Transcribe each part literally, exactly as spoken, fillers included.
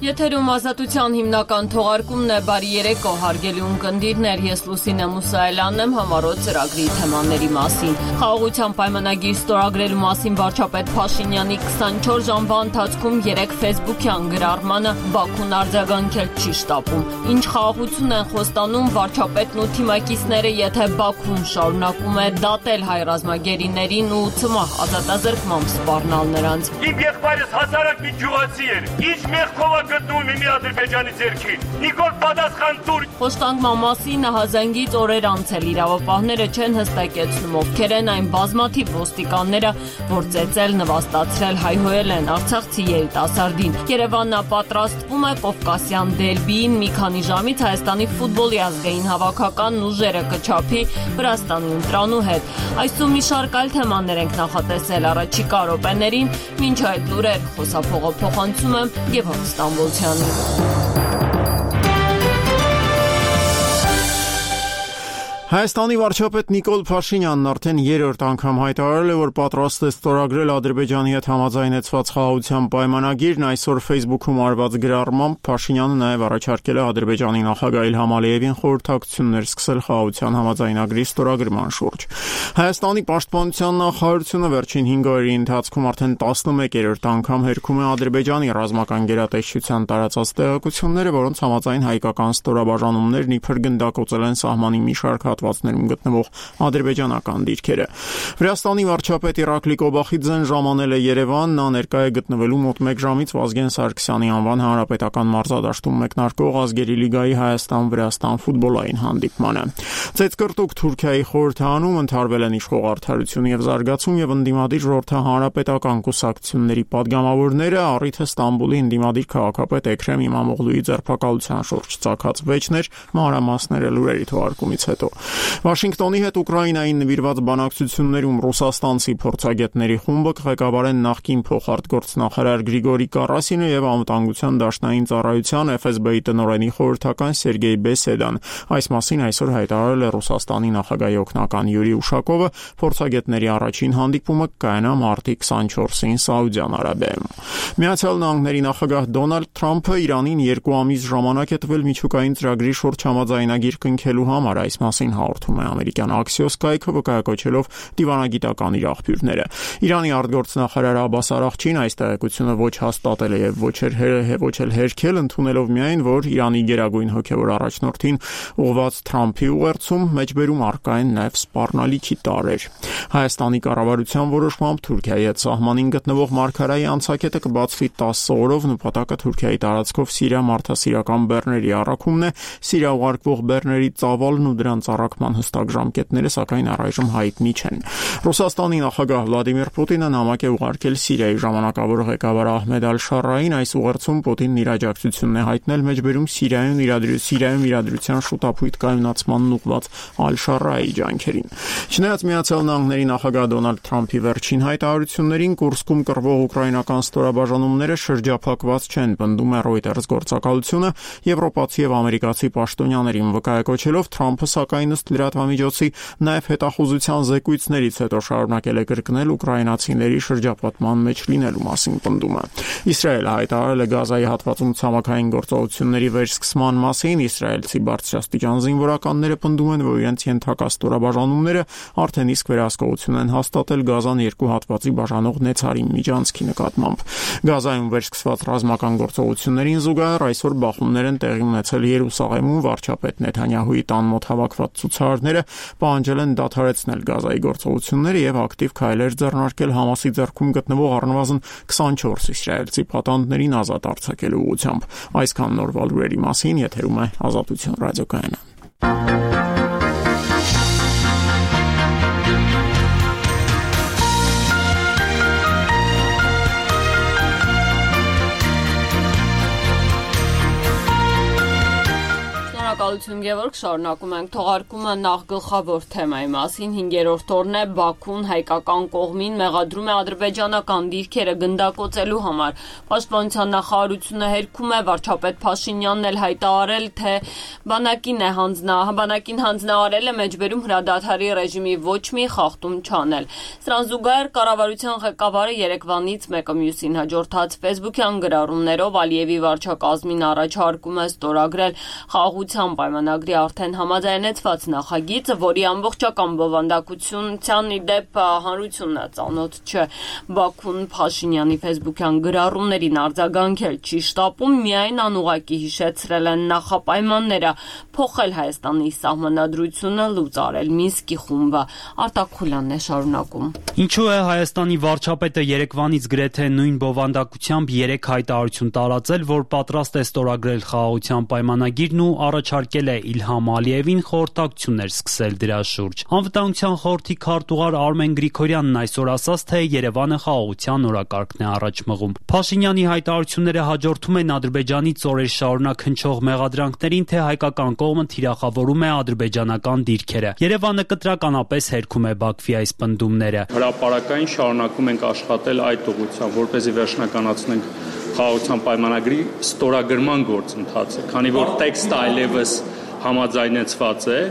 Եթերում ազատության հիմնական թողարկումն է, բարի երեկո, հարգելի ունկնդիրներ, ես Լուսինե Մուսայելյանն եմ, համառոտ ծրագրի թեմաների մասին։ Խաղաղության պայմանագիր ստորագրելու մասին վարչապետ Փաշինյանի քսանչորս ժամվա ընթացքում երեք ֆեյսբուքյան գրառմանը Բաքուն արձագանքել չի շտապում։ Ինչ խաղաղություն են խոստանում վարչապետն ու թիմակիցները, եթե Բաքուն շարունակում է դատել հայ ռազմագերիներին ու ցմահ ազատազրկմամբ սպառնալ նրանց։ Իմ եղբայրս հասարակ մի գյուղացի էր, ինչ մեղքով գտնում մի Ադրբեջանի ձեռքին։ Նիկոլ պատասխան տուր։ Խոստանգման մասին նահազանգից օրեր անցել իրավապահները չեն հստակեցնում ովքեր են այն բազմաթիվ ոստիկանները, որ ծեծել, նվաստացրել, հայհոյել են արցախցի երիտասարդին։ Երևանն պատրաստվում է Կովկասյան դերբիին, մի քանի ժամից Հայաստանի ֆուտբոլի ազգային հավաքականն ուժերը կչափի Վրաստանի ընտրանու հետ։ Այսօր մի շարք այլ թեմաներ ենք նախատեսել առաջիկա րոպեներին, մինչ այդ լուրեր խոսափողը փոխանցում եմ Գևորգ Ստամբոլցյանին։ Հայաստանի վարչապետ Նիկոլ Փաշինյանն արդեն երրորդ անգամ հայտարարել է, որ պատրաստ է ստորագրել Ադրբեջանի հետ համաձայնեցված խաղաղության պայմանագիրն։ Այսօր Facebook-ում արված գրառմամբ Փաշինյանը նաև առաջարկել է Ադրբեջանի նախագահ Իլհամ Ալիևին խորհրդակցություններ սկսել խաղաղության համաձայնագրի ստորագրման շուրջ։ Հայաստանի պաշտպանության նախարարությունը վերջին հինգ օրերի ընթացքում արդեն տասնմեկերորդ անգամ հերքում է Ադրբեջանի ռազմական գերատեսչության տարածած տեղեկությունները, որոնց համաձայն հայկական ստորաբաժանումներն իբր գնդակոծել են սահմանի մի շարք հատվածներում գտնվող ադրբեջանական դիրքերը։ Վրաստանի վարչապետ Իրակլի Կոբախիձեն ժամանել է Երևան, նա ներկա է գտնվելու մոտ մեկ ժամից Վազգեն Սարգսյանի անվան հանրապետական մարզադաշտում մեկնարկող ազգերի լիգայի Հայաստան-Վրաստան ֆուտբոլային հանդիպմանը։ Ծեծկռտուկ Թուրքիայի խորհրդարանում ընդհարվել են իշխող Արդարություն եւ Զարգացում եւ ընդդիմադիր ժողովրդահանրապետական կուսակցությունների падգամավորները, առիթը Ստամբուլի ընդդիմադիր քաղաքապետ Էքրեմ Իմամօղլուի ձերբակալության շուրջ ծագած վեճներ, մանրամասները լուրերի թողարկումից հետո։ Վաշինգտոնի հետ Ուկրաինային նվիրված բանակցություններում ռուսաստանցի փորձագետների խումբը ղեկավարեն նախկին փոխարտգործնախարար Գրիգորի Կարասինը եւ անվտանգության դաշնային ծառայության Էֆ Էս Բի-ի տնօրենի խորհրդական Սերգեյ Բեսեդան։ Այս մասին այսօր հայտարարել է Ռուսաստանի նախագահի օգնական Յուրի Ուշակովը։ Փորձագետների առաջին հանդիպումը կայանա մարտի քսանչորսին Սաուդյան Արաբիայում։ Միացյալ Նահանգների նախագահ Դոնալդ Թրամփը Իրանին երկու ամիս ժամանակ է տվել միջուկային ծրագրի շուրջ համաձայնագիր կնքելու համար։ Այս մասին հաղորդում է ամերիկյան Axios կայքը, վկայակոչելով դիվանագիտական իր աղբյուրները։ Իրանի արտգործնախարար Աբբաս Արաղչին այս տեղեկությունը ոչ հաստատել է եւ ոչ ոչ էլ հերքել, ընդունելով միայն, որ Իրանի գերագույն հոգեվոր առաջնորդին ուղղված Թրամփի ուղերձում մեջբերում առկա են նաեւ սպառնալիքի տարրեր։ Հայաստանի կառավարության որոշմամբ Թուրքիայի հետ սահմանին գտնվող Մարգարայի անցակետը կբացվի տասը օրով, նպատակը Թուրքիայի տարածքով Սիրիա մարդասիրական բեռների առաքումն է, Սիրիա ուղարկվող բեռների ծավալն ու դրանց առաքման հստակ ժամկետները սակայն առայժմ հայտնի չեն։ Ռուսաստանի նախագահ Վլադիմիր Պուտինը նամակ է ուղարկել Սիրիայի ժամանակավոր ղեկավար Ահմեդ Ալ-Շարային։ Այս ուղերձում Պուտինն իր աջակցությունն է հայտնել մեջբերում Սիրիայում Սիրիայում իրադրության շուտապույտ կայունացմանն ուղղված Ալ-Շարայի ջանքերին։ Չնայած Միացյալ Նահանգների նախագահ Դոնալդ Թրամփի վերջին հայտարարություններին Կուրսկում կռվող ուկրաինական ստորաբաժանումները շրջափակված չեն, պնդում է Reuters գործակալությունը եվրոպացի եւ ամերիկացի պաշտոնյաներին վկայակոչելով Թրամփը սակայն ըստ լրատվամիջոցի նաև հետախուզության զեկույցներից հետո շարունակել է կրկնել ուկրաինացիների շրջապատման մեջ լինելու մասին պնդումը։ Իսրայելը հայտարարել է Գազայի հատվածում ցամաքային գործողությունների վերսկսման մասին։ Իսրայելցի բարձրաստիճան զինվորականները պնդում են, որ իրենց ենթակա ստորաբաժանումները արդեն իսկ վերահսկողություն են հաստատել Գազան երկու հատվածի բաժանող Նեցարի միջանցքի նկատմամբ։ Գազայում վերսկսված ռազմական գործողություններին զուգահեռ այսօր բախումներ են տեղի ունեցել Երուսաղեմում։ Վարչապետ Նեթանյահուի տան մոտ հավաքված ցուցարարները պահանջել են դադարեցնել Գազայի գործողությունները եւ ակտիվ քայլեր ձեռնարկել Համասի ձեռքում գտնվող առնվազն քսանչորս իսրայելցի պատանդներին ազատ արձակելու ուղղությամբ։ Այսքան նորվա լուրերի մասին եթերում է Ազատություն ռադիոկայանը։ Շնորհակալություն Գևորգ, շարունակում ենք թողարկումը նախ գլխավոր թեմայի մասին։ Հինգերորդ օրն է Բաքուն հայկական կողմին մեղադրում է ադրբեջանական դիրքերը գնդակոծելու համար։ Պաշտպանության նախարարությունը հերքում է, վարչապետ Փաշինյանն էլ հայտարարել, թե բանակին է հանձնա, բանակին հանձնարարել է մեջբերում հրադադարի ռեժիմի ոչ մի խախտում չանել։ Սրան զուգահեռ կառավարության ղեկավարը երեկվանից մեկը մյուսին հաջորդած ֆեյսբուքյան գրառումներով Ալիևի վարչակազմին առաջարկում է ստորագրել խաղաղության պայմանագրի արդեն համաձայնեցված նախագիծը, որի ամբողջական բովանդակությունության ի դեպ հանրությունն է ծանոթ չէ։ Բաքուն Փաշինյանի ֆեյսբուքյան գրառումներին արձագանքել չի շտապում, միայն անուղղակի հիշեցրել են նախապայմանները փոխել Հայաստանի սահմանադրությունը, լուծարել Մինսկի խումբը։ Արտակ Խուլյանն է շարունակում։ Ինչու է Հայաստանի վարչապետը երեկվանից գրեթե նույն բովանդակությամբ երեք հայտարարություն տարածել, որ պատրաստ է ստորագրել խաղաղության պայմանագիրն ու առաջարկել է Իլհամ Ալիևին խորհրդակցություններ սկսել դրա շուրջ։ Անվտանգության խորհրդի քարտուղար Արմեն Գրիգորյանն այսօր ասաց, թե Երևանը խաղաղության օրակարգն է առաջ մղում։ Փաշինյանի հայտարարությունները հաջորդում են Ադրբեջանից օրեր շարունակ հնչող մեղադրանքներին, թե հայկական կողմը թիրախավորում է ադրբեջանական դիրքերը։ Երևանը կտրականապես հերքում է Բաքվի այս պնդումները։ Հրապարակային շարունակում ենք աշխատել այդ ուղղությամբ, որպեսզի վերջնականացնենք խաղաղության պայմանագրի ստորագրման գործընթացը, քանի որ տեքստը այլևս համաձայնեցված է,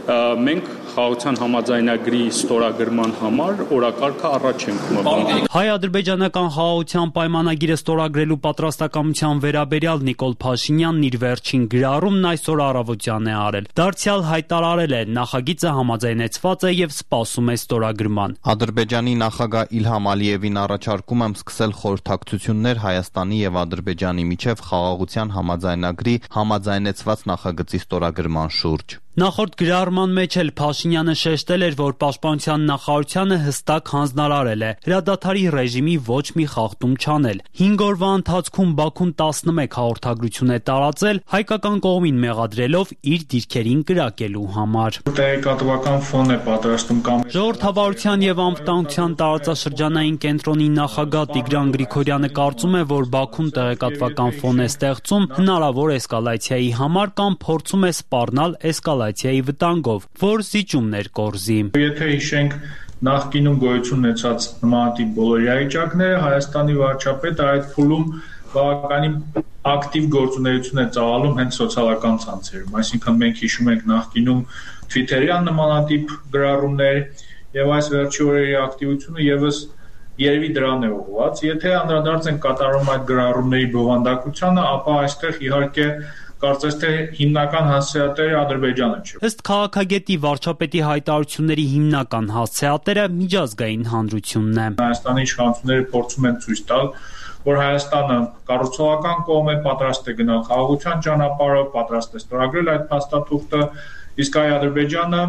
մենք խաղաղության համաձայնագրի ստորագրման համար օրակարգը առաջ ենք մղում։ Հայ-ադրբեջանական խաղաղության պայմանագիրը ստորագրելու պատրաստակամության վերաբերյալ Նիկոլ Փաշինյանն իր վերջին գրառումն այսօր առավոտյան է արել։ Դարձյալ հայտարարել է, նախագիծը համաձայնեցված է եւ սպասում է ստորագրման։ Ադրբեջանի նախագահ Իլհամ Ալիևին առաջարկում եմ սկսել խորհրդակցություններ Հայաստանի եւ Ադրբեջանի միջև խաղաղության համաձայնագրի համաձայնեցված նախագծի ստորագրման շուրջ։ Նախորդ գրառման մեջ էլ Փաշինյանը շեշտել էր, որ Պաշտպանության նախարարությանը հստակ հանձնարարել է հրադադարի ռեժիմի ոչ մի խախտում չանել։ Հինգ օրվա ընթացքում Բաքուն տասնմեկ հաղորդագրություն է տարածել, հայկական կողմին մեղադրելով իր դիրքերին կրակելու համար։ Տեղեկատվական ֆոն է պատրաստում կամ Ժողովրդավարության եւ անվտանգության տարածաշրջանային կենտրոնի նախագահ Տիգրան Գրիգորյանը կարծում է, որ Բաքուն տեղեկատվական ֆոն է ստեղծում հնարավոր էսկալացիայի համար կամ փորձում է սպառնալ էսկալացիայի վտանգով, որ զիջումներ կորզի։ Եթե հիշենք նախկինում գոյություն ունեցած նմանատիպ բոլոր իրավիճակները, Հայաստանի վարչապետը այդ փուլում բավականին ակտիվ գործունեություն է ծավալում հենց սոցիալական ցանցերում, այսինքն մենք հիշում ենք նախկինում Twitter-յան նմանատիպ գրառումներ եւ այս վերջի օրերի ակտիվությունը եւս երևի դրան է ուղղված։ Եթե անդրադարձ ենք կատարում այդ գրառումների բովանդակությանը, ապա այստեղ իհարկե կարծես թե հիմնական հասցեատերը Ադրբեջանը չէ։ Ըստ քաղաքագետի վարչապետի հայտարարությունների հիմնական հասցեատերը միջազգային հանրությունն է։ Հայաստանի իշխանությունները փորձում են ցույց տալ, որ Հայաստանը կառուցողական կողմ է, պատրաստ է գնալ խաղաղության ճանապարհով, պատրաստ է ստորագրել այդ փաստաթուղթը, իսկ այ Ադրբեջանը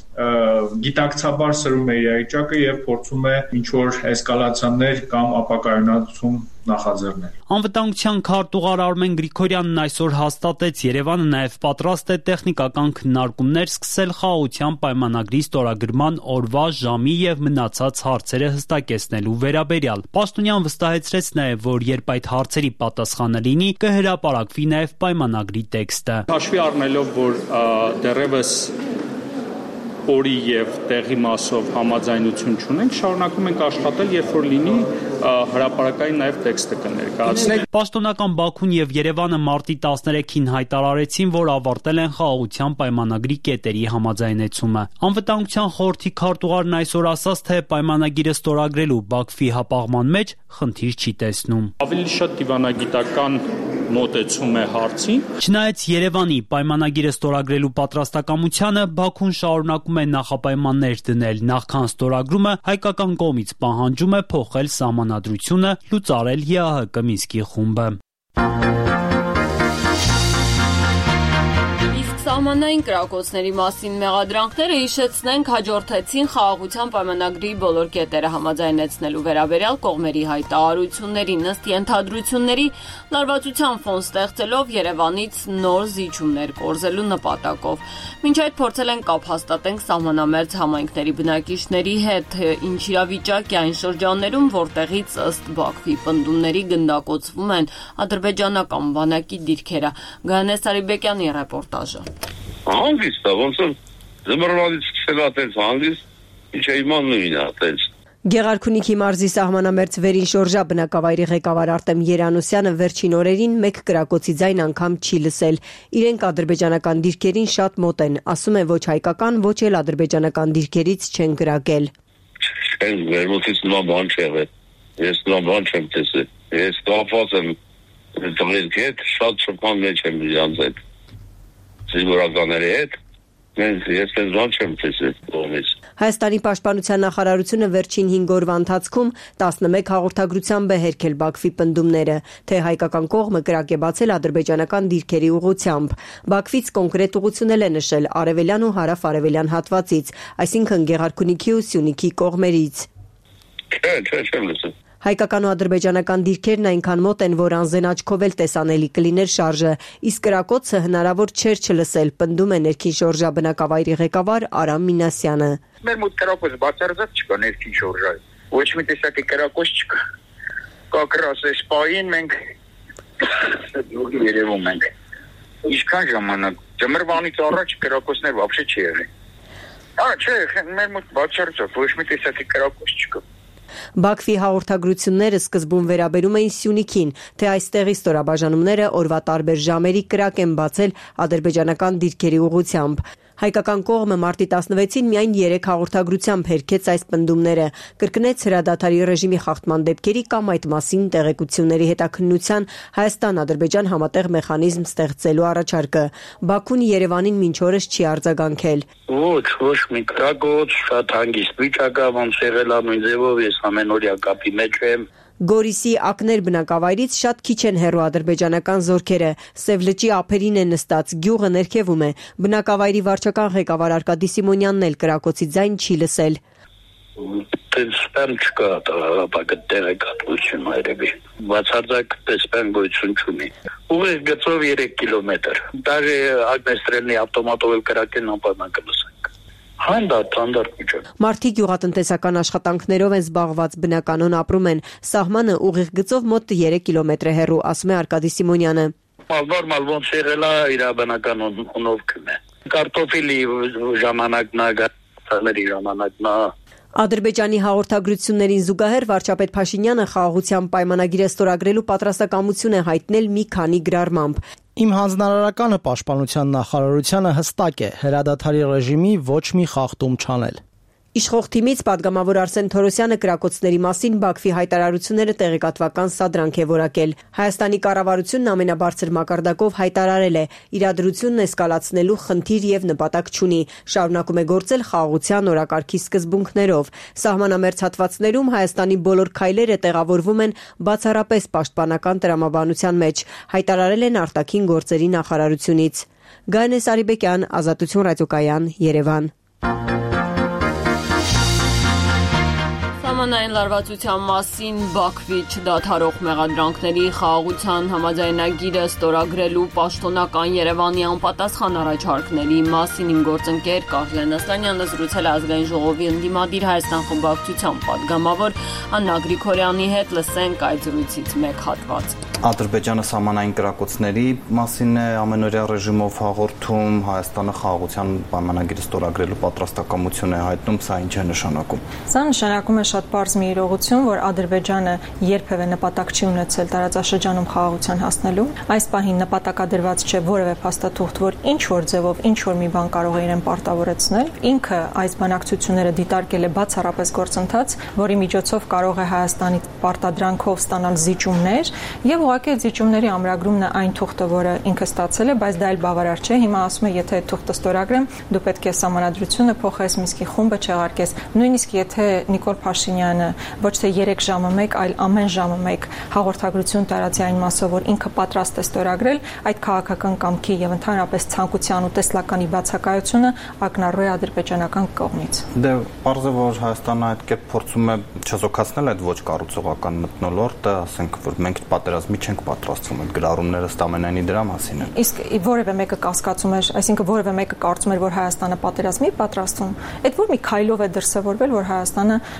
գիտակցաբար սրում է իրավիճակը եւ փորձում է ինչ-որ էսկալացիաներ կամ ապակայունացում նախաձեռնել։ Անվտանգության քարտուղար Արմեն Գրիգորյանն այսօր հաստատեց, Երևանը նաև պատրաստ է տեխնիկական քննարկումներ սկսել խաղաղության պայմանագրի ստորագրման օրվա, ժամի եւ մնացած հարցերը հստակեցնելու վերաբերյալ։ Պաշտոնյան վստահեցրեց նաև, որ երբ այդ հարցերի պատասխանը լինի, կհրապարակվի նաև պայմանագրի տեքստը։ Հաշվի առնելով, որ դեռևս օրի եւ տեղի մասով համաձայնություն չունենք, շարունակում ենք աշխատել, երբ որ լինի հրապարակային նաև տեքստը կներկայացնենք։ Պաշտոնական Բաքուն եւ Երևանը մարտի տասներեքին հայտարարեցին, որ ավարտել են խաղաղության պայմանագրի կետերի համաձայնեցումը։ Անվտանգության խորհրդի քարտուղարն այսօր ասաց, թե պայմանագիրը ստորագրելու Բաքվի հապաղման մեջ խնդիր չի տեսնում։ Ավելի շատ դիվանագիտական մոտեցում է հարցին։ Չնայած Երևանի պայմանագիրը ստորագրելու պատրաստակամությանը, Բաքուն շարունակում է նախապայմաններ դնել, նախքան ստորագրումը հայկական կողմից պահանջում է փոխել սահմանադրությունը, լուծարել ԵԱՀԿ Մինսկի խումբը։ Սահմանային կրակոցների մասին մեղադրանքները հիշեցնենք հաջորդեցին խաղաղության պայմանագրի բոլոր կետերը համաձայնեցնելու վերաբերյալ կողմերի հայտարարություններին, ըստ ենթադրությունների լարվածության ֆոն ստեղծելով Երևանից նոր զիջումներ կորզելու նպատակով։ Մինչ այդ փորձել են կապ հաստատենք սահմանամերձ համայնքների բնակիչների հետ, ինչ իրավիճակ է այն շրջաններում, որտեղից ըստ Բաքվի պնդումների գնդակոծվում են ադրբեջանական բանակի դիրքերը։ Գայանե Սարիբեկյանի ռեպորտաժը։ Հանգիստ է, ոնց որ զմռվանից սկսել է տենց հանգիստ, ինչ է իման նույն է տենց։ Գեղարքունիքի մարզի սահմանամերձ Վերին Շորժա բնակավայրի ղեկավար Արտեմ Երանոսյանը վերջին օրերին մեկ կրակոցի ձայն անգամ չի լսել։ Իրենք ադրբեջանական դիրքերին շատ մոտ են, ասում է ոչ հայկական, ոչ էլ ադրբեջանական դիրքերից չեն կրակել։ Չեն վերմուտից նման բան չի եղել։ Ես նման բան չեմ տեսել։ Ես կապված եմ տղերքի հետ, շատ շփման մեջ եմ իրանց հետ։ Զինվորականների հետ։ Ես տենց բան չեմ տեսել կողմից։ Հայաստանի պաշտպանության նախարարությունը վերջին հինգ օրվա ընթացքում տասնմեկ հաղորդագրությամբ է հերքել Բաքվի պնդումները, թե հայկական կողմը կրակ է բացել ադրբեջանական դիրքերի ուղղությամբ։ Բաքվից կոնկրետ ուղղությունել է նշել արևելյան ու հարավ-արևելյան հատվածից, այսինքն Գեղարքունիքի ու Սյունիքի կողմերից։ Չէ, չէ, չեմ լսել։ Հայկական ու ադրբեջանական դիրքերն այնքան մոտ են, որ անզեն աչքով էլ տեսանելի կլիներ շարժը, իսկ կրակոցը հնարավոր չէր չլսել, պնդում է ներքին շորժա բնակավայրի ղեկավար Արամ Մինասյանը։ Մեր մոտ կրակոց բացարձակ չկա ներքին շորժայում։ Ոչ մի տեսակի կրակոց չկա։ Կա կրասես պահին մենք երևում ենք։ Ինչքան ժամանակ։ Ձմռվանից առաջ կրակոցներ вообще չի եղել։ Ահա չէ, մեր մոտ բացարձակ ոչ մի տեսակի կրակոց չկա։ Բաքվի հաղորդագրությունները սկզբում վերաբերում էին Սյունիքին, թե այստեղի ստորաբաժանումները օրվա տարբեր ժամերի կրակ են բացել ադրբեջանական դիրքերի ուղղությամբ։ Հայկական կողմը մարտի տասնվեցին միայն երեք հաղորդագրությամբ հերքեց այս պնդումները, կրկնեց հրադադարի ռեժիմի խախտման դեպքերի կամ այդ մասին տեղեկությունների հետաքննության Հայաստան-Ադրբեջան համատեղ մեխանիզմ ստեղծելու առաջարկը։ Բաքուն Երևանին մինչ օրս չի արձագանքել։ Ոչ, ոչ մի կրակոց, շատ հանգիստ վիճակ է, ոնց եղել է նույն ձևով, ես ամենօրյա կապի մեջ եմ։ Գորիսի ակներ բնակավայրից շատ քիչ են հեռու ադրբեջանական զորքերը, Սև լճի ափերին են նստած, գյուղը ներքևում է։ Բնակավայրի վարչական ղեկավար Արկադի Սիմոնյանն էլ կրակոցի ձայն չի լսել։ Տենց սպեմ չկա, ապակը տեղեկատվություն երևի։ Բացարձակ սպեմ գոյություն չունի։ Ուղիղ գծով երեք կիլոմետր։ Դաժե ագնեստրելնի ավտոմատով էլ կրակեն անպայման կլսենք։ Հանդարտ, հանդարտ միջոց։ Մարդիկ գյուղատնտեսական աշխատանքներով են զբաղված, բնականon ապրում են։ Սահմանը ուղիղ գծով մոտ երեք կիլոմետր է հեռու, ասում է Արկադի Սիմոնյանը։ Նորմալ ոնց եղել է իր բնական ունովքն է։ Կարտոֆիլի ժամանակն է, գարների ժամանակն է։ Ադրբեջանի հաղորդագրություններին զուգահեռ վարչապետ Փաշինյանը խաղաղության պայմանագիրը ստորագրելու պատրաստակամություն է հայտնել մի քանի գրառմամբ։ Իմ հանձնարարականը պաշտպանության նախարարությանը հստակ է՝ հրադադարի ռեժիմի ոչ մի խախտում չանել։ Իշխող թիմից պատգամավոր Արսեն Թորոսյանը կրակոցների մասին Բաքվի հայտարարությունները տեղեկատվական սադրանք է որակել։ Հայաստանի կառավարությունն ամենաբարձր մակարդակով հայտարարել է՝ իրադրությունն էսկալացնելու խնդիր եւ նպատակ չունի, շարունակում է գործել խաղաղության օրակարգի սկզբունքներով։ Սահմանամերձ հատվածներում Հայաստանի բոլոր քայլերը տեղավորվում են բացառապես պաշտպանական տրամաբանության մեջ, հայտարարել են արտաքին գործերի նախարարությունից։ Գայանե Սարիբեկյան, Ազատություն ռադիոկայան, Երևան։ Սահմանային լարվածության մասին Բաքվի չդադարող մեղադրանքների խաղաղության համաձայնագիրը ստորագրելու պաշտոնական Երևանի անպատասխան առաջարկների մասին իմ գործընկեր Կարլեն Ասլանյանը զրուցել է Ազգային ժողովի ընդդիմադիր Հայաստան խմբակցության պատգամավոր Աննա Գրիգորյանի հետ, լսենք այդ զրույցից մեկ հատված։ Ադրբեջանը սահմանային կրակոցների մասին է ամենօրյա ռեժիմով հաղորդում, Հայաստանը խաղաղության պայմանագիրը ստորագրելու պատրաստակամություն է հայտնում, սա ինչ է նշանակում։ Սա նշանակում է շատ պարզ մի իրողություն, որ Ադրբեջանը երբևէ նպատակ չի ունեցել տարածաշրջանում խաղաղության հասնելու։ Այս պահին նպատակադրված չէ որևէ փաստաթուղթ, որ ինչ որ ձևով ինչ որ մի բան կարող է իրեն պարտավորեցնել։ Ինքը այս բանակցությունները դիտարկել է բացառապես գործընթաց, որի միջոցով կարող է Հայաստանի պարտադրանքով ստանալ զիջումներ եւ ուղղակի զիջումների ամրագրումն է այն թուղթը, որը ինքը ստացել է, բայց դա էլ բավարար չէ։ Հիմա ասում է, եթե այդ թուղթը ստորագրեմ, դու պետք է սահմանադրությունը փոխես, Մինսկի խումբը չեղարկես։ Նույնիսկ եթե Նիկոլ Փաշինյանը ոչ թե երեք ժամը մեկ, այլ ամեն ժամը մեկ հաղորդագրություն տարածի այն մասով, որ ինքը պատրաստ է ստորագրել, այդ քաղաքական կամքի եւ ընդհանրապես ցանկության ու տեսլականի բացակայությունը ակնառու է ադրբեջանական կողմից։ Դե պարզ է, որ Հայաստանը այդ կերպ փորձում է չեզոքացնել այդ ոչ կառուցողական մթնոլորտը, ասենք, որ մենք պատերազմի չենք պատրաստվում, այդ գրառումները ըստ ամենայնի դրա մասին են։ Իսկ որևէ մեկը կասկածում էր, այսինքն որևէ մեկը կարծում էր, որ Հայաստանը պատերազմի պատրաստվում, այդ որ մի քայլով է դրսևորվել, որ Հայաստանը պատերազմի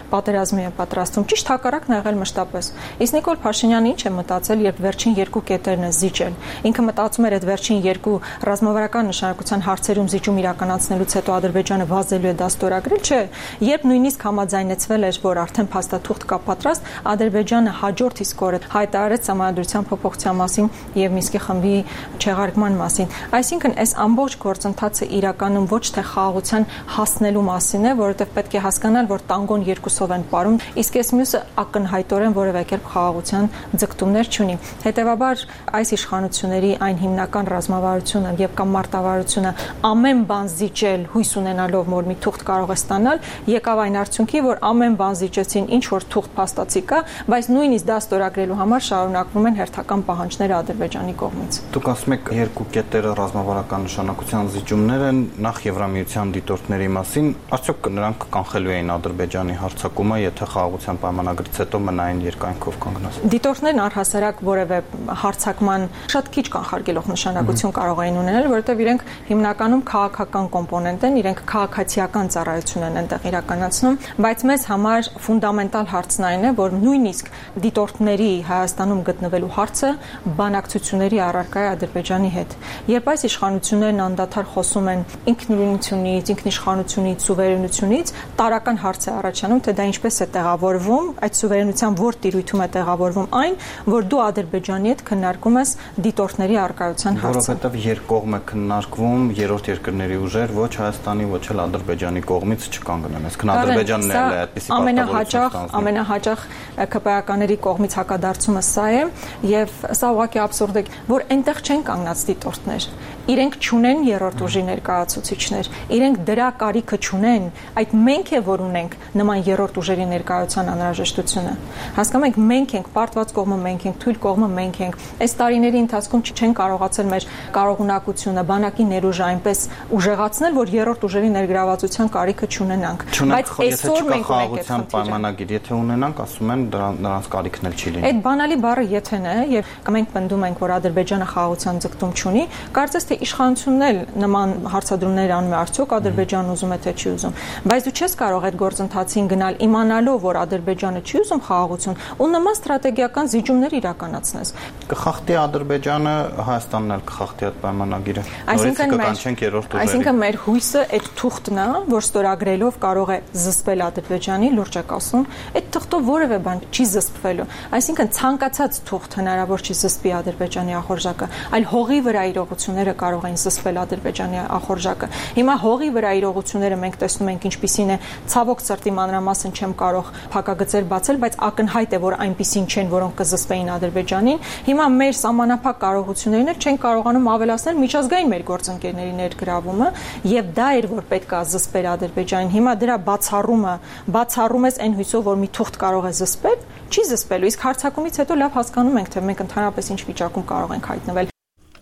պատերազմի է պատրաստվում։ Ճիշտ հակառակն ա եղել մշտապես։ Իսկ Նիկոլ Փաշինյանը ինչ է մտածել, երբ վերջին երկու կետերն է զիջել։ Ինքը մտածում էր այդ վերջին երկու ռազմավարական նշանակության հարցերում զիջում իրականացնելուց հետո Ադրբեջանը վազելու է դա ստորագրել, չէ։ Երբ նույնիսկ համաձայնեցվել էր, որ արդեն փաստաթուղթ կա պատրաստ, Ադրբեջանը հաջորդ իսկ օրը հայտարարեց Սահմանադրության փոփոխության մասին եւ Մինսկի խմբի չեղարկման մասին։ Այսինքն այս ամբողջ գործընթացը իրականում ոչ թե խաղաղության հասնելու մասին է, որովհետեւ պետք է հասկանալ, որ տանգոն երկուսով են ապարում, իսկ այս մյուսը ակնհայտորեն որևէ կերպ խաղաղության ձգտումներ չունի։ Հետևաբար այս իշխանությունների այն հիմնական ռազմավարությունը եւ կամ մարտավարությունը ամեն բան զիջել հույս ունենալով, որ մի թուղթ կարող է ստանալ, եկավ այն արդյունքի, որ ամեն բան զիջեցին, ինչ որ թուղթ փաստացի կա, բայց նույնիսկ դա ստորագրելու համար շարունակվում են հերթական պահանջները Ադրբեջանի կողմից։ Դուք ասում եք երկու կետերը ռազմավարական նշանակության զիջումներ են, նախ Եվրամիության դիտորդների մասին, արդյոք նրանք կանխելու էին Ադրբեջանի հարձակումը, եթե խաղաղության պայմանագրից հետո մնային երկայնքով կանգնած։ Դիտորդներն առհասարակ որևէ հարձակման շատ քիչ կանխարգելող նշանակություն կարող էին ունենալ, որովհետև իրենք հիմնականում քաղաքական կոմպոնենտ են, իրենք քաղաքացիական ծառայություն են այնտեղ իրականացնում, բայց մեզ համար ֆունդամենտալ հարցն այն է, որ նույնիսկ դիտորդների Հայաստանում գտնվելու հարցը բանակցությունների առարկա է Ադրբեջանի հետ։ Երբ այս իշխանություններն անդադար խոսում են ինքնուրույնությունից, ինքնիշխանությունից, սուվերենությունից, տարական հարց է առաջանում, թե դա ինչպես է տեղավորվում, այդ սուվերենության որ տիրույթում է տեղավորվում այն, որ դու Ադրբեջանի հետ քննարկում ես դիտորդների առկայության հարցը։ Որովհետև երկկողմ է քննարկվում, երրորդ երկրների ուժեր ոչ Հայաստանի, ոչ էլ Ադրբեջանի կողմից չկանգնեն։ Այսինքն Ադրբեջանն էլ է այդպիսի ամենահաճախ, ամենահաճախ ԿՊԱ-ականների կողմից հակադարձումը սա է, եւ սա ուղղակի աբսուրդ է, որ այնտեղ չեն կանգնած դիտորդներ։ Իրենք չունեն երրորդ ուժի ներկայացուցիչներ, իրենք դրա կարիքը չունեն, այդ մենք է որ ունենք նման երրորդ ուժերի ներկայացության անհրաժեշտությունը։ Հասկանում եք, մենք ենք պարտված կողմը, մենք ենք թույլ կողմը, մենք ենք։ Այս տարիների ընթացքում չեն կարողացել մեր կարողունակությունը, բանակի ներուժը այնպես ուժեղացնել, որ երրորդ ուժերի ներգրավվածության կարիքը չունենանք։ Բայց այսօր մենք ունենք այդ պայմանագիր, եթե ունենանք, ասում են նրանց կարիքն էլ չի լինի։ Այդ բանալի բառը եթեն է, եւ մենք պնդում ենք, որ Ադրբեջանը խաղաղության ձգտում չունի, կարծես թե իշխանությունն էլ նման հարցադրումներ անում է, արդյոք Ադրբեջանը ուզում է թե չի ուզում, բայց դու չես կարող այդ գործընթացին գնալ իմանալով, որ Ադրբեջանը չի ուզում խաղաղություն ու նման ստրատեգիական զիջումներ իրականացնես։ Կխախտի Ադրբեջանը, Հայաստանն էլ կխախտի այդ պայմանագիրը։ Այսինքն Այսինքն մեր հույսը այդ թուղթն է, որ ստորագրելով կարող է զսպել Ադրբեջանի, լուրջ եք ասում, այդ թղթով որևէ բան չի զսպվելու։ Այսինքն ցանկացած թուղթ հնարավոր չի զսպի Ադրբեջանի ախորժակը, այլ հողի վրա իրողությունները կարող են զսպել Ադրբեջանի ախորժակը։ Հիմա հողի վրա իրողությունները մենք տեսնում ենք ինչպիսին է, ցավոք սրտի մանրամասն չեմ կարող փակագծեր բացել, բայց ակնհայտ է, որ այնպիսին չեն, որոնք կզսպեին Ադրբեջանին։ Հիմա մեր սահմանափակ կարողություններն էլ չեն կարողանում ավելացնել միջազգային մեր գործընկերների ներգրավումը, եւ դա էր, որ պետք է զսպեր Ադրբեջանին։ Հիմա դրա բացառումը, բացառում ես այն հույսով, որ մի թուղթ կարող է զսպել, չի զսպելու, իսկ հարձակումից հետո լավ հասկանում ենք, թե մենք ընդհանրապես ինչ վիճակում կարող ենք հայտնվել։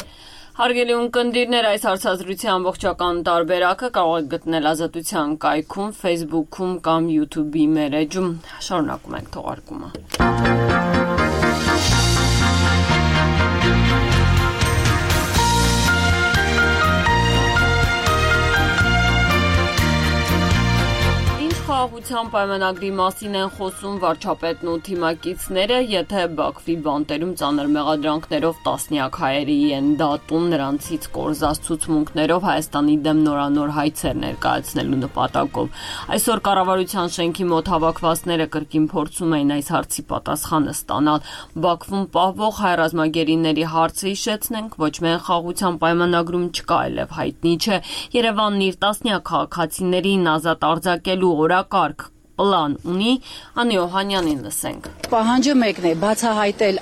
Հարգելի ունկնդիրներ, այս հարցազրույցի ամբողջական տարբերակը կարող եք գտնել Ազատության կայքում, Facebook-ում կամ YouTube-ի մեր էջում։ Շարունակում ենք թողարկումը։ Խաղաղության պայմանագրի մասին են խոսում վարչապետն ու թիմակիցները, եթե Բաքվի բանտերում ծանր մեղադրանքներով տասնյակ հայերի են դատում, նրանցից կորզած ցուցմունքներով Հայաստանի դեմ նորանոր հայցեր ներկայացնելու նպատակով։ Այսօր կառավարության շենքի մոտ հավաքվածները կրկին փորձում էին այս հարցի պատասխանը ստանալ։ Բաքվում պահվող հայ ռազմագերիների հարցը հիշեցնենք, ոչ միայն խաղաղության պայմանագրում չկա, այլև հայտնի չէ Երևանն իր տասնյակ քաղաքացիներին ազատ արձակելու օրակարգ պլան ունի, Անի Օհանյանին լսենք։ Պահանջը մեկն է, բացահայտել։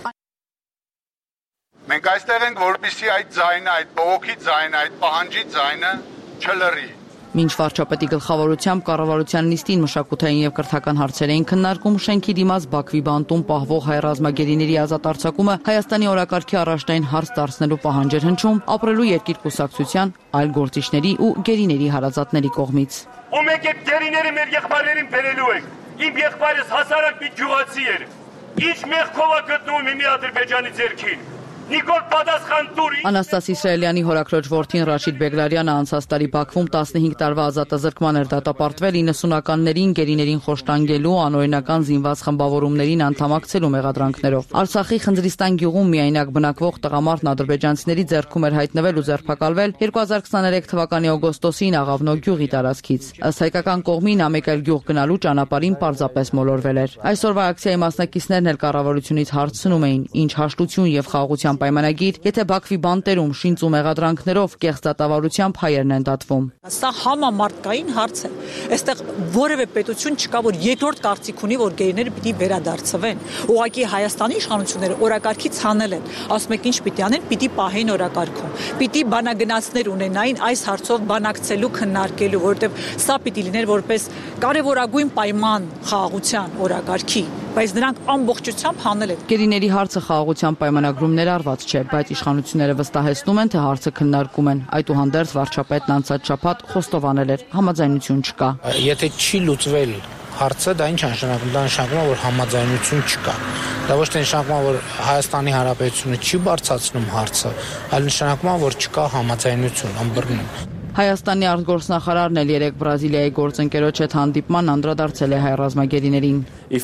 Մենք այստեղ ենք, որպեսզի այդ ձայնը, այդ բողոքի ձայնը, այդ պահանջի ձայնը չլռի։ Մինչ վարչապետի գլխավորությամբ կառավարության նիստին մշակութային եւ կրթական հարցեր էին քննարկում, շենքի դիմաց Բաքվի բանտում պահվող հայ ռազմագերիների ազատ արձակումը Հայաստանի օրակարգի առաջնային հարց դարձնելու պահանջ էր հնչում ապրելու երկիր կուսակցության, այլ գործիչների ու գերիների հարազատների կողմից։ Ու մեկ եք գերիները մեր եղբայրերին բերելու եք։ Իմ եղբայրս հասարակ մի գյուղացի էր։ Ինչ մեղքով է գտնվում մի Ադրբեջանի ձեռքին։ Նիկոլ պատասխան տուր։ Անաստաս Իսրայելյանի հորաքրոջ որդին Ռաշիդ Բեգլարյանը անցած տարի Բաքվում տասնհինգ տարվա ազատազրկման էր դատապարտվել իննսունականներին գերիներին խոշտանգելու անօրինական զինված խմբավորումներին անդամակցելու մեղադրանքներով։ Արցախի Խնձրիստան գյուղում միայնակ բնակվող տղամարդն ադրբեջանցիների ձեռքում էր հայտնվել ու ձերբակալվել երկու հազար քսաներեք թվականի օգոստոսին Աղավնո գյուղի տարածքից։ Ըստ հայկական կողմի նա մեկ այլ գյուղ գնալու ճանապարհին պարզապես մոլորվել էր։ Այսօրվա ակցիայի մասնակիցներն էլ կառավարությունից հարցնում էին, ինչ հաշտություն եւ խաղաղության պայմանագիր, եթե Բաքվի բանտերում շինծ ու մեղադրանքներով կեղծ դատավարությամբ հայերն են դատվում։ Սա համամարտկային հարց է։ Այստեղ որևէ պետություն չկա, որ երկրորդ կարծիք ունի, որ գերիները պիտի վերադարձվեն։ Ուղղակի Հայաստանի իշխանությունները օրակարգից հանել են։ Ասում եք ինչ պիտի անեն, պիտի պահեն օրակարգում։ Պիտի բանագնացներ ունենային այս հարցով բանակցելու, քննարկելու, որովհետև սա պիտի լիներ որպես կարևորագույն պայման խաղաղության օրակարգի, բայց նրանք ամբողջությամբ հանել են։ Գերիների հարցը խաղաղության պայմանագրում ներառված չէ, բայց իշխանությունները վստահեցնում են, թե հարցը քննարկում են։ Այդուհանդերձ վարչապետն անցած շաբաթ խոստովանել էր, համաձայնություն չկա։ Եթե չի լուծվել հարցը, դա ինչ նշանակում, դա նշանակում է, որ համաձայնություն չկա։ Դա ոչ թե նշանակում է, որ Հայաստանի Հանրապետությունը չի բարձրացնում հարցը, այլ նշանակում է, որ չկա համաձայնություն, ըմբռնում։ Հայաստանի արտգործնախարարն էլ երեկ Բրազիլիայի գործընկերոջ հետ հանդիպման անդրադարձել է հայ ռազմագերիներին։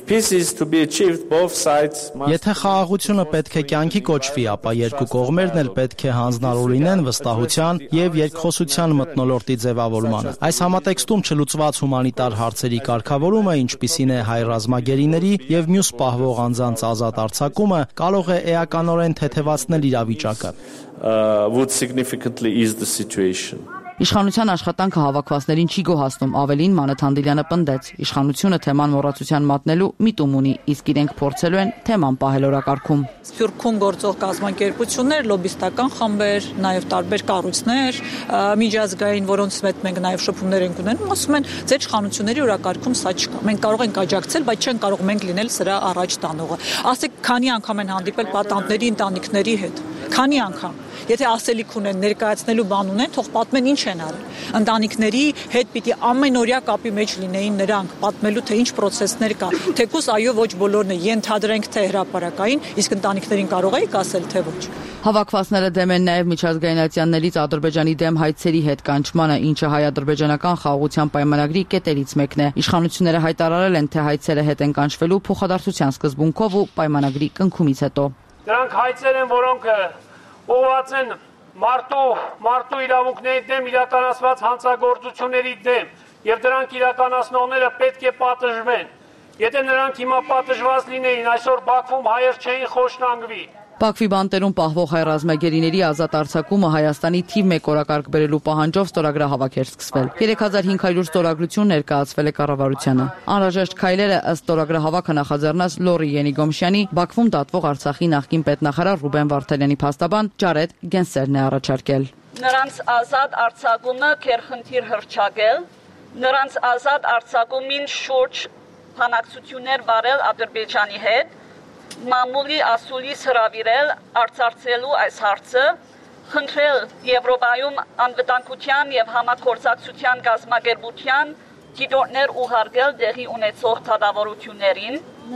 Եթե խաղաղությունը պետք է կյանքի կոչվի, ապա երկու կողմերն էլ պետք է հանձնառու լինեն վստահության եւ երկխոսության մթնոլորտի ձևավորմանը։ Այս համատեքստում չլուծված հումանիտար հարցերի կարգավորումը, ինչպիսին է հայ ռազմագերիների եւ մյուս պահվող անձանց ազատ արձակումը, կարող է էականորեն թեթևացնել իրավիճակը։ Would significantly ease the situation. Իշխանության աշխատանքը հավաքվածներին չի գոհացնում, ավելին Մանեթ Հանդիլյանը պնդեց, իշխանությունը թեման մոռացության մատնելու միտում ունի, իսկ իրենք փորձելու են թեման պահել օրակարգում։ Սփյուռքում գործող կազմակերպություններ, լոբիստական խմբեր, նաև տարբեր կառույցներ, միջազգային, որոնց հետ մենք նաև շփումներ ենք ունենում, ասում են, ձեր իշխանությունների օրակարգում սա չկա։ Մենք կարող ենք աջակցել, բայց չեն կարող մենք լինել սրա առաջ տանողը։ Ասեք, քանի անգամ են հանդիպել պատանտների ընտանիքների հետ։ Քանի անգամ։ Եթե ասելիք ունեն, ներկայացնելու բան ունեն, թող պատմեն ինչ են արել։ Ընտանիքների հետ պիտի ամենօրյա կապի մեջ լինեին նրանք, պատմելու թե ինչ process-ներ կա։ Թեկուզ այո, ոչ բոլորն է, ենթադրենք թե հրապարակային, իսկ ընտանիքներին կարող եք ասել թե ոչ։ Հավաքվածները դեմ են նաև միջազգայնացիաներից Ադրբեջանի դեմ հայցերի հետ կանչմանը, ինչը հայ-ադրբեջանական խաղաղության պայմանագրի կետերից մեկն է։ Իշխանությունները հայտարարել են, թե հայցերը հետ են կանչվելու փոխադարձության սկզբունքով ու պայմանագրի կնքումից հետո։ Դրանք հայցեր են, որոնք ուղղված են մարդու մարդու իրավունքների դեմ իրականացված հանցագործությունների դեմ, եւ դրանք իրականացնողները պետք է պատժվեն։ Եթե նրանք հիմա պատժված լինեին, այսօր Բաքվում հայեր չէին խոշտանգվի։ Բաքվի բանտերում պահվող հայ ռազմագերիների ազատ արձակումը Հայաստանի թիվ մեկ օրակարգ բերելու պահանջով ստորագրահավաք էր սկսվել։ երեք հազար հինգ հարյուր ստորագրություն ներկայացվել է կառավարությանը։ Անհրաժեշտ քայլերը ըստ ստորագրահավաքը նախաձեռնած Լորի Ենիգոմշյանի Բաքվում դատվող Արցախի նախկին պետնախարար Ռուբեն Վարդանյանի փաստաբան Ջարեդ Գենսերն է առաջարկել։ Նրանց ազատ արձակումը քերխնդիր հրճակել, նրանց ազատ արձակումին շուրջ բանակցություններ վարել Ադրբեջանի հետ, մամուլի ասուլիս հրավիրել արծարծելու այս հարցը, խնդրել Եվրոպայում անվտանգության եւ համագործակցության գազམ་ակերպության դիտորդներ ուղարկել տեղի ունեցող դատավարություններին։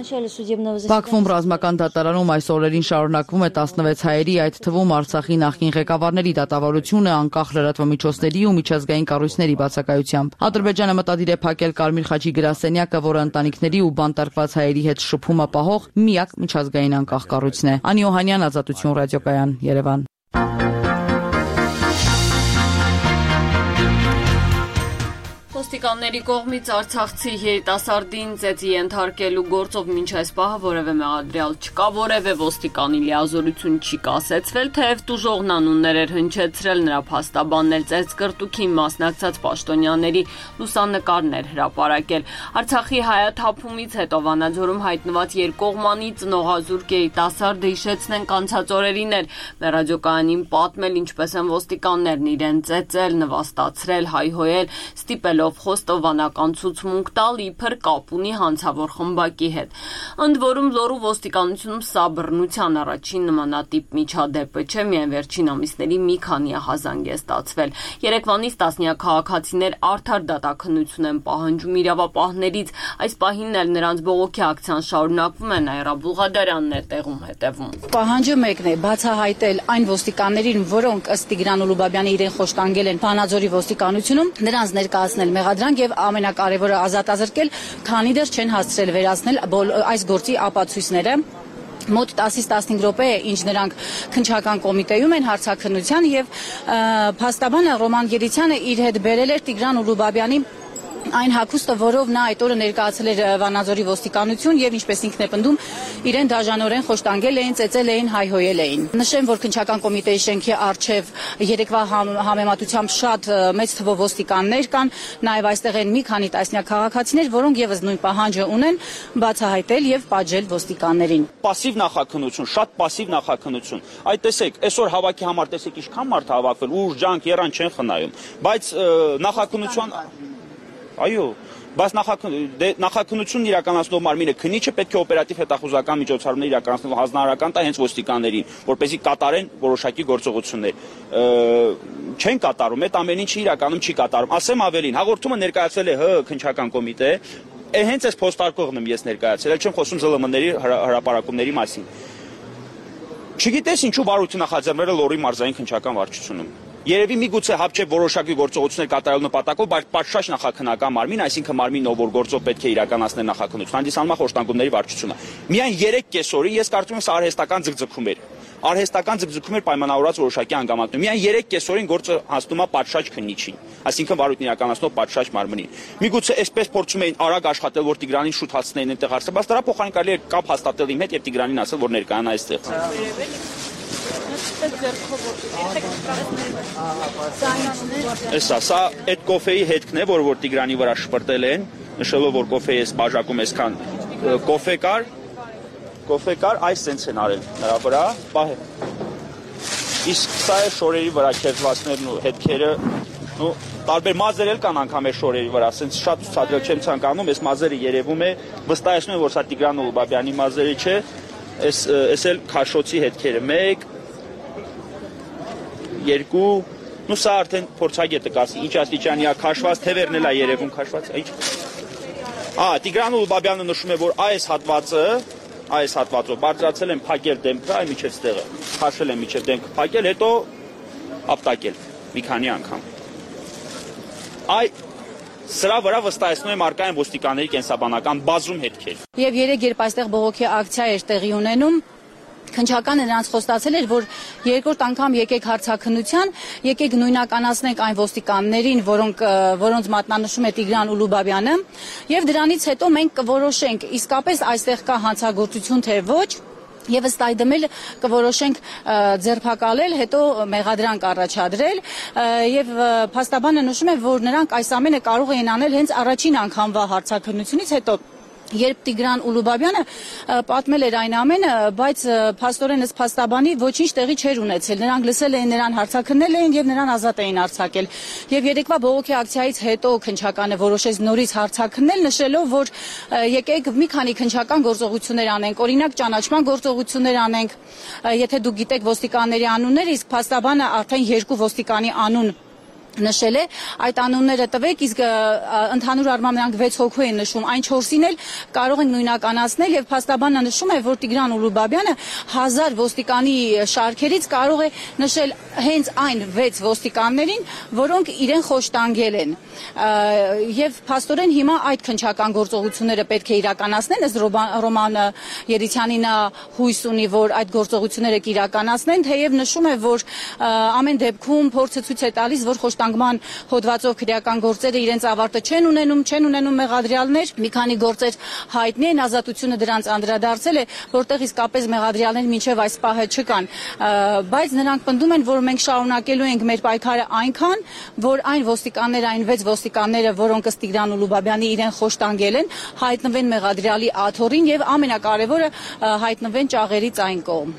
Բաքվում ռազմական դատարանում այս օրերին շարունակվում է տասնվեց հայերի, այդ թվում Արցախի նախկին ղեկավարների դատավարությունը անկախ լրատվամիջոցների ու միջազգային կառույցների բացակայությամբ։ Ադրբեջանը մտադիր է փակել Կարմիր խաչի գրասենյակը, որը ընտանիքների ու բանտարկված հայերի հետ շփում ապահող միակ միջազգային անկախ կառույցն է։ Անի Օհանյան, Ազատություն ռադիոկայան, Երևան։ Ոստիկանների կողմից արցախցի երիտասարդին ծեծի ենթարկելու գործով մինչ այս պահը որևէ մեղադրյալ չկա, որևէ ոստիկանի լիազորություն չի կասեցվել, թեև տուժողն անուններ էր հնչեցրել, նրա փաստաբանն էլ ծեծկրտուքին մասնակցած պաշտոնյաների լուսանկարներ հրապարակել։ Արցախի հայաթափումից հետո Վանաձորում հայտնված երկկողմանի ծնողազուրկ երիտասարդը հիշեցնենք անցած օրերին էր մեր ռադիոկայանին պատմել, ինչպես են ոստիկաններն իրեն ծեծել, նվաստացրել, հայհոյել, ստիպելով ձևով խոստովանական ցուցմունք տալ իբր կապ ունի հանցավոր խմբակի հետ։ Ընդ որում Լոռու ոստիկանությունում սա բռնության առաջին նմանատիպ միջադեպը չէ, միայն վերջին ամիսների մի քանի ահազանգ է ստացվել։ Երեկվանից տասնյակ քաղաքացիներ արդար դատաքննություն են պահանջում իրավապահներից, այս պահին էլ նրանց բողոքի ակցիան շարունակվում է, Նաիրա Բուլղադարյանն է տեղում հետևում։ Պահանջը մեկն է՝ բացահայտել այն ոստիկաններին, որոնք ըստ Տիգրան Ուլուբաբյանի իրեն խոշտանգել են Վանաձորի ոստիկանությունում, նրանց ներկայացնել մեղադրանք եւ ամենակարևորը ազատազրկել, քանի դեռ չեն հասցրել վերացնել այս գործի ապացույցները։ Մոտ տասից տասնհինգ րոպե է, ինչ նրանք քննչական կոմիտեում են հարցաքննության եւ փաստաբանը Ռոման Գերիցյանը իր հետ բերել էր Տիգրան Ուլուբաբյանի այն հագուստը, որով նա այդ օրը ներկայացել էր Վանաձորի ոստիկանություն եւ ինչպես ինքն է պնդում, իրեն դաժանորեն խոշտանգել էին, ծեծել էին, հայհոյել էին։ Նշեմ, որ քննչական կոմիտեի շենքի առջև երեկվա համեմատությամբ շատ մեծ թվով ոստիկաններ կան, նաեւ այստեղ են մի քանի տասնյակ քաղաքացիներ, որոնք եւս նույն պահանջը ունեն բացահայտել եւ պատժել ոստիկաններին։ Պասիվ նախաքննություն, շատ պասիվ նախաքննություն։ Այդ տեսեք, այսօր հավաքի համար տեսեք ինչքան մարդ հավաքվել, ուժ, ջանք, երան չեն խնայում, բայց նախաքննության Այո, բայց նախաքննությունն իրականացնող մարմինը քննիչը պետք է օպերատիվ հետախուզական միջոցառումներ իրականացնող հանձնարարական տա հենց ոստիկաններին, որպեսզի կատարեն որոշակի գործողություններ։ Չեն կատարում, այդ ամեն ինչը իրականում չի կատարում։ Ասեմ ավելին, հաղորդումը ներկայացվել է ՀՀ քննչական կոմիտե, հենց այս փոստարկողն եմ ես ներկայացրել, չեմ խոսում ԶԼՄ-ների հրապարակումների մասին։ Չգիտես ինչու վարույթը նախաձեռնել է Լոռի մարզային քննչական վարչությունում։ Երևի միգուցե հապ չէ որոշակի գործողություններ կատարելու նպատակով, բայց պատշաճ նախաքննական մարմին, այսինքն մարմինը, ով որ գործով պետք է իրականացնել նախաքննություն, հանդիսանում է խոշտանգումների վարչությունը։ Միայն երեք կեսօրի ես կարծում եմ սա արհեստական ձգձգում էր։ Արհեստական ձգձգում էր պայմանավորված որոշակի հանգամանքներում։ Միայն երեք կեսօրին գործը հասնում է պատշաճ քննիչին, այսինքն վարույթն իրականացնող պատշաճ մարմնին։ Միգուցե այսպես փորձում էին արագ աշխատել, որ Տիգրանին շուտ հասցնեին այնտեղ հարցը, բայց դրա փոխարեն կարելի է կապ հաստատել իմ հետ եւ Տիգրանին ասել, որ ներկայանա այստեղ։ Էսա, սա այդ կոֆեի հետքն է, որ որ Տիգրանի վրա շպրտել են, նշելով, որ կոֆեի ես բաժակում այսքան կոֆե կար, կոֆե կար, այս սենց են արել նրա վրա, պահե։ Իսկ սա է շորերի վրա քերծվածներն ու հետքերը, ու տարբեր մազեր էլ կան անգամ է շորերի վրա, սենց շատ ցուցադրել չեմ ցանկանում, այս մազերը երևում է, վստահեցնում եմ, որ սա Տիգրան Ուլուբաբյանի մազերը չէ, այս այս էլ քաշոցի հետքերը, մեկ երկու, նու սա արդեն փորձագետը կասի, ինչ աստիճանի է քաշված, թևերն էլ է երևում քաշված, ինչ։ Ա, Տիգրան Ուլուբաբյանը նշում է, որ այս հատվածը, այս հատվածով բարձրացել են փակել դեմքը, այ միջև ստեղը, քաշել են միջև դեմքը, փակել, հետո ապտակել մի քանի անգամ։ Այ սրա վրա վստահեցնում եմ արկա են ոստիկանների կենսաբանական բազում հետքեր։ Եվ երեք երբ այստեղ բողոքի ակցիա էր տեղի ունենում, քննչականը նրանց խոստացել էր, որ երկրորդ անգամ եկեք հարցաքննության, եկեք նույնականացնենք այն ոստիկաններին, որոնք որոնց մատնանշում է Տիգրան Ուլուբաբյանը, եւ դրանից հետո մենք կորոշենք իսկապես այստեղ կա հանցագործություն թե ոչ։ Եվ ըստ այդմ էլ կորոշենք ձերբակալել, հետո մեղադրանք առաջադրել եւ փաստաբանը նշում է, որ նրանք այս ամենը կարող էին անել հենց առաջին անգամվա հարցաքննությունից հետո։ Երբ Տիգրան Ուլուբաբյանը պատմել էր այն ամենը, բայց փաստորեն ըստ փաստաբանի ոչինչ տեղի չէր ունեցել։ Նրանք լսել էին նրան, հարցաքննել էին եւ նրան ազատ էին արձակել։ Եվ երեկվա բողոքի ակցիայից հետո քննչականը որոշեց նորից հարցաքննել, նշելով, որ եկեք մի քանի քննչական գործողություններ անենք, օրինակ ճանաչման գործողություններ անենք։ Եթե դուք գիտեք ոստիկանների անունները, իսկ փաստաբանը արդեն երկու ոստիկանի անուն նշել է, այդ անունները տվեք, իսկ ընդհանուր առմամբ նրանք վեց հոգու են նշում, այն չորսին էլ կարող են նույնականացնել եւ փաստաբանը նշում է, որ Տիգրան Ուլուբաբյանը հազար ոստիկանի շարքերից կարող է նշել հենց այն վեց ոստիկաններին, որոնք իրեն խոշտանգել են։ Եվ փաստորեն հիմա այդ քննչական գործողությունները պետք է իրականացնեն, ըստ Ռոման Երիցյանի նա հույս ունի, որ այդ գործողությունները կիրականացնեն, թեև նշում է, որ ամեն դեպքում փորձը ցույց է տալիս, որ խոշտանգման հոդվածով քրեական գործերը իրենց ավարտը չեն ունենում, չեն ունենում մեղադրյալներ, մի քանի գործեր հայտնի են, ազատությունը դրանց անդրադարձել է, որտեղ իսկապես մեղադրյալներ մինչև այս պահը չկան, բայց նրանք պնդում են, որ մենք շարունակելու ենք մեր պայքարը այնքան, որ այն ոստիկանները, այն վեց ոստիկանները, որոնք ըստ Տիգրան Ուլուբաբյանի իրեն խոշտանգել են, հայտնվեն մեղադրյալի աթոռին եւ ամենակարևորը հայտնվեն ճաղերից այն կողմ։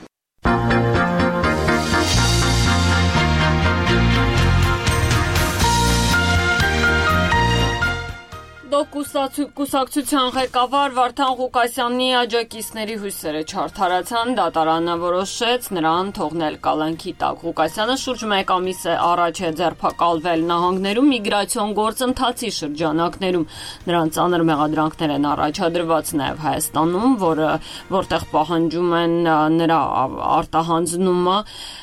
Դոկ կուսակցության ղեկավար Վարդան Ղուկասյանի աջակիցների հույսերը չարդարացան, դատարանը որոշեց նրան թողնել կալանքի տակ։ Ղուկասյանը շուրջ մեկ ամիս է առաջ է ձերբակալվել Նահանգներում միգրացիոն գործընթացի շրջանակներում։ Նրան ծանր մեղադրանքներ են առաջադրված նաև Հայաստանում, որը որտեղ պահանջում են նրա արտահանձնումը,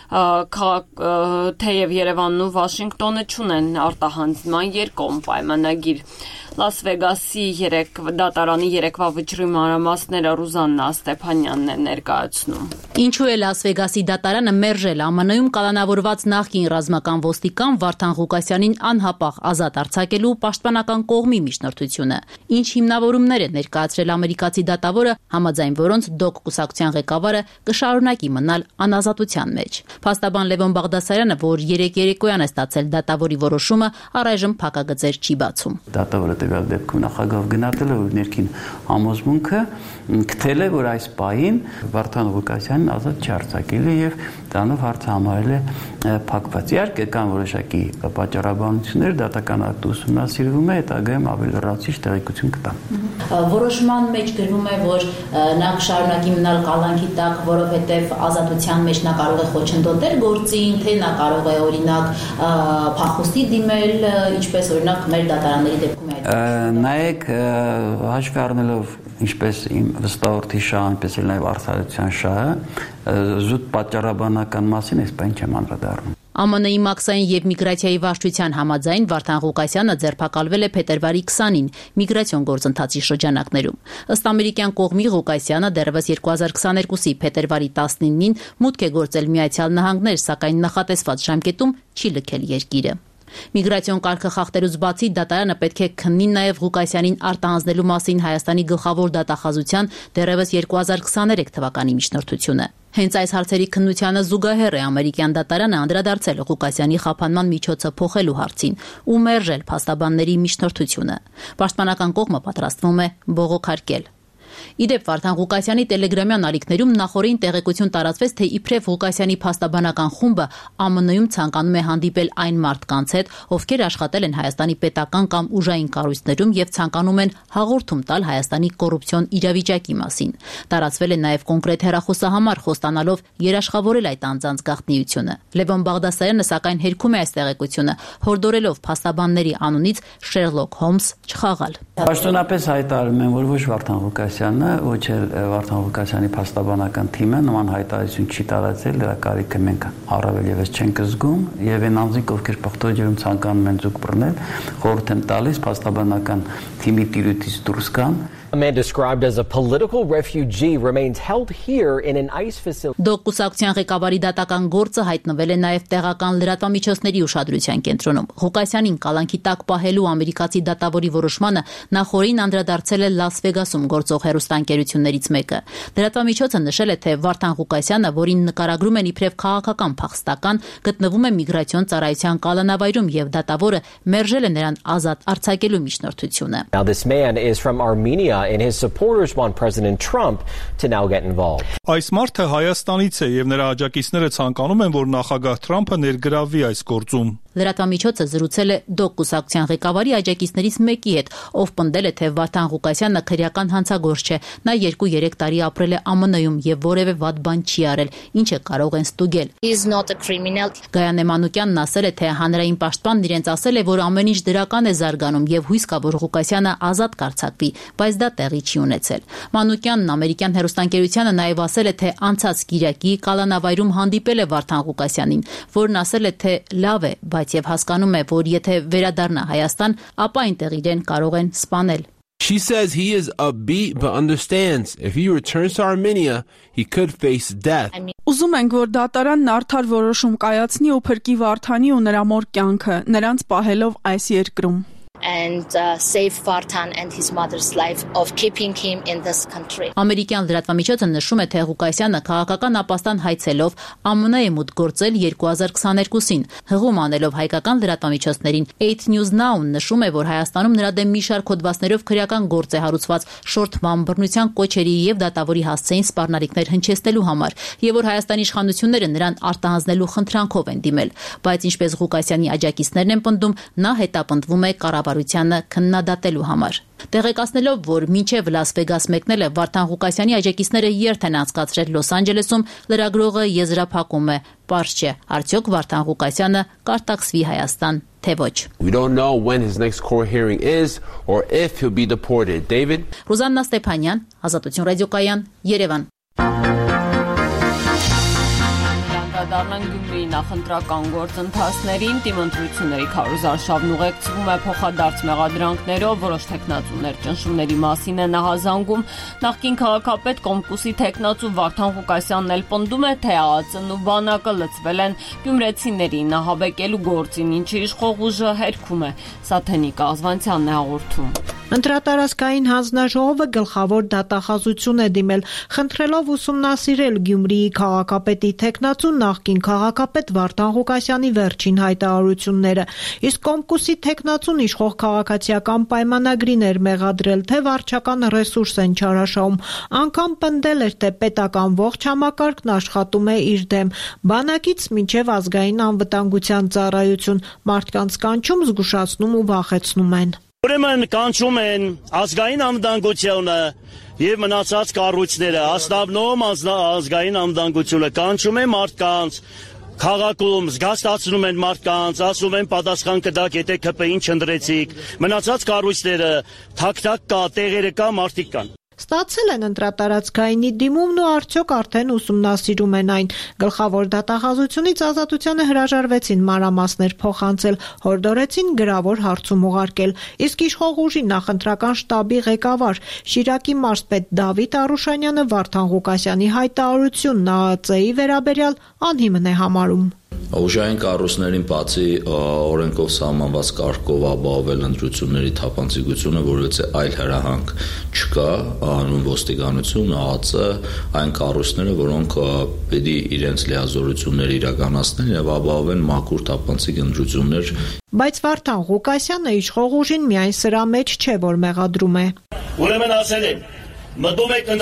թեև Երևանն ու Վաշինգտոնը չունեն արտահանձնման երկկողմ պայմանագիր։ Լաս Վեգասի երեք դատարանի երեկվա վճռի մանրամասները Ռուզաննա Ստեփանյանն է ներկայացնում։ Ինչու է Լաս Վեգասի դատարանը մերժել ԱՄՆ-ում կալանավորված նախկին ռազմական ոստիկան Վարդան Ղուկասյանին անհապաղ ազատ արձակելու պաշտպանական կողմի միջնորդությունը։ Ինչ հիմնավորումներ է ներկայացրել ամերիկացի դատավորը, համաձայն որոնց Դոկ կուսակցության ղեկավարը կշարունակի մնալ անազատության մեջ։ Փաստաբան Լևոն Բաղդասարյանը, որ երեք երեկոյան է ստացել դատավորի որոշումը, առայժմ փակագծեր չի բացում։ Դատավորը տվյալ դեպքում նախագահով գնահատել է, որ ներքին համոզմունքը գտել է, որ այս պահին Վարդան Ղուկասյանին ազատ չարձակել է եւ դրանով հարցը համարել է փակված։ Իհարկե կան որոշակի պատճառաբանություններ, դատական ակտը ուսումնասիրվում է, հետագայում ավելի լրացուցիչ տեղեկություն կտան։ Որոշման մեջ գրվում է, որ նա կշարունակի մնալ կալանքի տակ, որովհետեւ ազատության մեջ նա կարող է խոչընդոտել գործին, թե նա կարող է օրինակ փախուստի դիմել, ինչպես օրինակ մեր դատարանների դեպքում է։ Նայեք, հաշվի առնելով ինչպես իմ վստահորդի շահը, այնպես էլ նաև արդարության շահը, զուտ պատճառաբանական մասին այս բան չեմ անդրադառնում։ ԱՄՆ-ի մաքսային եւ միգրացիայի վարչության համաձայն Վարդան Ղուկասյանը ձերբակալվել է փետրվարի քսանին միգրացիոն գործընթացի շրջանակներում։ Ըստ ամերիկյան կողմի Ղուկասյանը դեռևս երկու հազար քսաներկուսի փետրվարի տասնինին մուտք է գործել Միացյալ Նահանգներ, սակայն նախատեսված ժամկետում չի լքել երկիրը։ Միգրացիոն կարգը խախտելուց բացի դատարանը պետք է քննի նաև Ղուկասյանին արտահանձնելու մասին Հայաստանի գլխավոր դատախազության դեռևս երկու հազար քսաներեք թվականի միջնորդությունը։ Հենց այս հարցերի քննությանը զուգահեռ է ամերիկյան դատարանը անդրադարձել Ղուկասյանի խափանման միջոցը փոխելու հարցին ու մերժել փաստաբանների միջնորդությունը։ Պաշտպանական կողմը պատրաստվում է բողոքարկել։ Իդեպ Վարդան Ղուկասյանի տելեգրամյան ալիքներում նախորդին տեղեկություն տարածվեց, թե իբրև Ղուկասյանի փաստաբանական խումբը ԱՄՆ-ում ցանկանում է հանդիպել այն մարդկանց հետ, ովքեր աշխատել են Հայաստանի պետական կամ ուժային կառույցներում եւ ցանկանում են հաղորդում տալ Հայաստանի կոռուպցիոն իրավիճակի մասին։ Տարածվել է նաեւ կոնկրետ հեռախոսահամար խոստանալով երաշխավորել այդ անձանց գաղտնիությունը։ Լևոն Բաղդասարյանը սակայն հերքում է այս տեղեկությունը, հորդորելով փաստաբանների անունից Շերլոկ Հոլմս չխաղալ։ Պաշտոնապես հայտարարում են, որ ոչ Վարդան Ղուկասյանը, ոչ էլ Վարդան Ղուկասյանի փաստաբանական թիմը նման հայտարարություն չի տարածել, դրա կարիքը մենք առավել եւս չենք զգում, եւ այն անձինք, ովքեր փոխտոջերում ցանկանում են ձուկ բռնել, խորհուրդ եմ տալիս փաստաբանական թիմի տիրույթից դուրս գան։ A man described as a political refugee remains held here in an ICE facility. Դոկ կուսակցության ղեկավարի դատական գործը հայտնվել է նաև տեղական լրատվամիջոցների ուշադրության կենտրոնում։ Ղուկասյանին կալանքի տակ պահելու ամերիկացի դատավորի որոշմանը նախորդին անդրադարձել է Լաս Վեգասում գործող հեռուստաընկերություններից մեկը։ Լրատվամիջոցը նշել է, թե Վարդան Ղուկասյանը, որին նկարագրում են իբրև քաղաքական փախստական, գտնվում է միգրացիոն ծառայության կալանավայրում եւ դատավորը մերժել է նրան ազատ արձակելու միջնորդությունը։ Now this man is from Armenia and his supporters want President Trump to now get involved. Այս մարդը Հայաստանից է եւ նրա աջակիցները ցանկանում են, որ նախագահ Թրամփը ներգրավվի այս գործում։ Լրատվամիջոցը զրուցել է Դոկ կուսակցության ղեկավարի աջակիցներից մեկի հետ, ով պնդել է, թե Վարդան Ղուկասյանը քրեական հանցագործ չէ։ Նա երկու-երեք տարի ապրել է ԱՄՆ-ում եւ որևէ վատ բան չի արել, ինչը կարող են ստուգել։ Գայանե Մանուկյանն ասել է, թե հանրային պաշտպանն իրենց ասել է, որ ամեն ինչ դրական է զարգանում եւ հույս կա, որ Ղուկասյանը ազատ կարձակվի, բայց դա տեղի չի ունեցել։ Մանուկյանն ամերիկյան հեռուստաընկերությանը նաեւ ասել է, թե անցած կիրակի կալանավայրում հանդիպել է Վարդան Ղուկասյանին, որն ասել է, թե լավ է, բայց եւ հասկանում է, որ եթե վերադառնա Հայաստան, ապա այնտեղ իրեն կարող են սպանել։ She says he is upbeat but understands if he returns to Armenia, he could face death. Ուզում ենք, որ դատարանն արդար որոշում կայացնի ու փրկի Վարդանի ու նրա մոր կյանքը, նրանց պահելով այս երկրում։ And uh, save Vartan and his mother's life of keeping him in this country. Ամերիկյան լրատվամիջոցը նշում է, թե Ղուկասյանը քաղաքական ապաստան հայցելով ԱՄՆ է մուտք գործել երկու հազար քսաներկուսին, հղում անելով հայկական լրատվամիջոցներին։ eight News Now-ն նշում է, որ Հայաստանում նրա դեմ մի շարք հոդվածներով քրեական գործ է հարուցված շորթման, բռնության կոչերի եւ դատավորի հասցեին սպառնալիքներ հնչեցնելու համար, եւ որ Հայաստանի իշխանությունները նրան արտահանձնելու խնդրանքով են դիմել, բայց ինչպես Ղուկասյանի աջակիցներն են պնդում, նա հետապնդվում է կառավարության կառավարությանը քննադատելու համար։ Տեղեկացնելով, որ մինչև Լաս Վեգաս մեկնելը Վարդան Ղուկասյանի աջակիցները երթ են անցկացրել Լոս Անջելեսում, լրագրողը եզրափակում է. «Պարզ չէ, արդյոք Վարդան Ղուկասյանը կարտաքսվի Հայաստան, թե ոչ»։ We don't know when his next court hearing is or if he'll be deported. David Ռուզաննա Ստեփանյան, Ազատություն ռադիոկայան, Երևան։ Դառնան Գյումրիի նախընտրական գործընթացներին թիմ ընտրությունների քարոզարշավն ուղեկցվում է փոխադարձ մեղադրանքներով, որոշ թեկնածուներ ճնշումների մասին են ահազանգում։ Նախկին քաղաքապետ Կոմկուսի թեկնածու Վարդան Ղուկասյանն էլ պնդում է, թե ԱԱԾ-ն ու բանակը լծվել են գյումրեցիներին ահաբեկելու գործին, ինչի իշխող ուժը հերքում է։ Սաթենիկ Ազվանցյանն է հաղորդում։ Ընտրատարածքային հանձնաժողովը գլխավոր դատախազություն է դիմել, խնդրելով ուսումնասիրել Գյումրիի քաղաքապետի թեկնածու նախկին քաղաքապետ Վարդան Ղուկասյանի վերջին հայտարարությունները։ Իսկ Կոմկուսի թեկնածուն իշխող քաղաքացիական պայմանագրին էր մեղադրել, թե վարչական ռեսուրս են չարաշահում, անգամ պնդել էր, թե պետական ողջ համակարգն աշխատում է իր դեմ, բանակից մինչև ազգային անվտանգության ծառայություն, մարդկանց կանչում, զգուշացնում ու վախեցնում են։ Ուրեմն կանչում են ազգային անվտանգությունը եւ մնացած կառույցները, հաստատնում ազգային անվտանգությունը, կանչում են մարդկանց, քաղաքում զգաստացնում են մարդկանց, ասում են պատասխան կտակ, եթե K P I-ին չընտրեցիք, մնացած կառույցները, թակ-թակ կա, տեղերը կա, մարդիկ կան։ Ստացել են ընտրատարածքայինի դիմումն ու արդյոք արդեն ուսումնասիրում են այն։ Գլխավոր դատախազությունից Ազատությանը հրաժարվեցին մանրամասներ փոխանցել, հորդորեցին գրավոր հարցում ուղարկել։ Իսկ իշխող ուժի նախընտրական շտաբի ղեկավար Շիրակի մարզպետ Դավիթ Արուշանյանը Վարդան Ղուկասյանի հայտարարությունն ԱԱԾ-ի վերաբերյալ անհիմն է համարում։ Ուժային կառույցներին բացի օրենքով սահմանված կարգով ապահովել ընտրությունների թափանցիկությունը, որովհետեւ այլ հրահանգ չկա, անուն ոստիկանություն, ԱԱԾ, այն կառույցները, որոնք պետք է իրենց լիազորությունները իրականացնեն եւ ապահովեն մաքուր թափանցիկ ընտրություններ։ Բայց Վարդան Ղուկասյանը իշխող ուժին միայն սրա մեջ չէ, որ մեղադրում է։ Ուրեմն ասել են, մտնում եք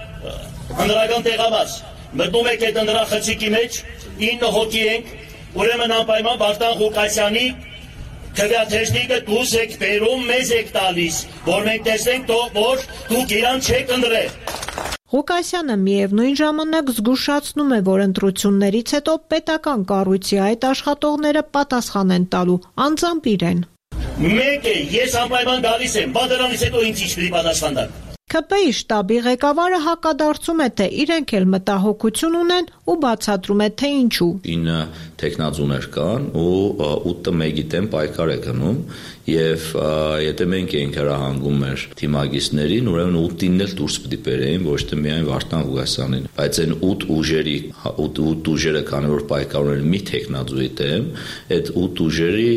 ընդրական տեղամաս, մտնում եք այդ ընդրախցիկի մեջ, ինը հոգի ենք, ուրեմն անպայման Վարդան Ղուկասյանի քվեաթեժնիկը դուս եք բերում, մեզ եք տալիս, որ մենք տեսնենք, որ դուք իրան չեք ընտրել։ Ղուկասյանը միևնույն ժամանակ զգուշացնում է, որ ընտրություններից հետո պետական կառույցի այդ աշխատողները պատասխան են տալու, անձամբ իրեն։ Մեկ է, ես անպայման գալիս եմ, բա դրանից հետո ինձ ինչ պիտի պատասխան տան։ K P I շտաբի ղեկավարը հակադարձում է, թե իրենք էլ մտահոգություն ունեն ու բացատրում է, թե ինչու։ ինը տեխնազուներ կան ու ութը մեկի դեմ պայքար է գնում եւ եթե մենք էինք հրահանգում մեր թիմագիստներին, ուրեմն ութին էլ դուրս պիտի բերեին, ոչ թե միայն Վարդան Ղուկասյանին, բայց այն ութ ուժերի ութ ուժերը քանի որ պայքարում են մի տեխնազուի դեմ, այդ ութ ուժերի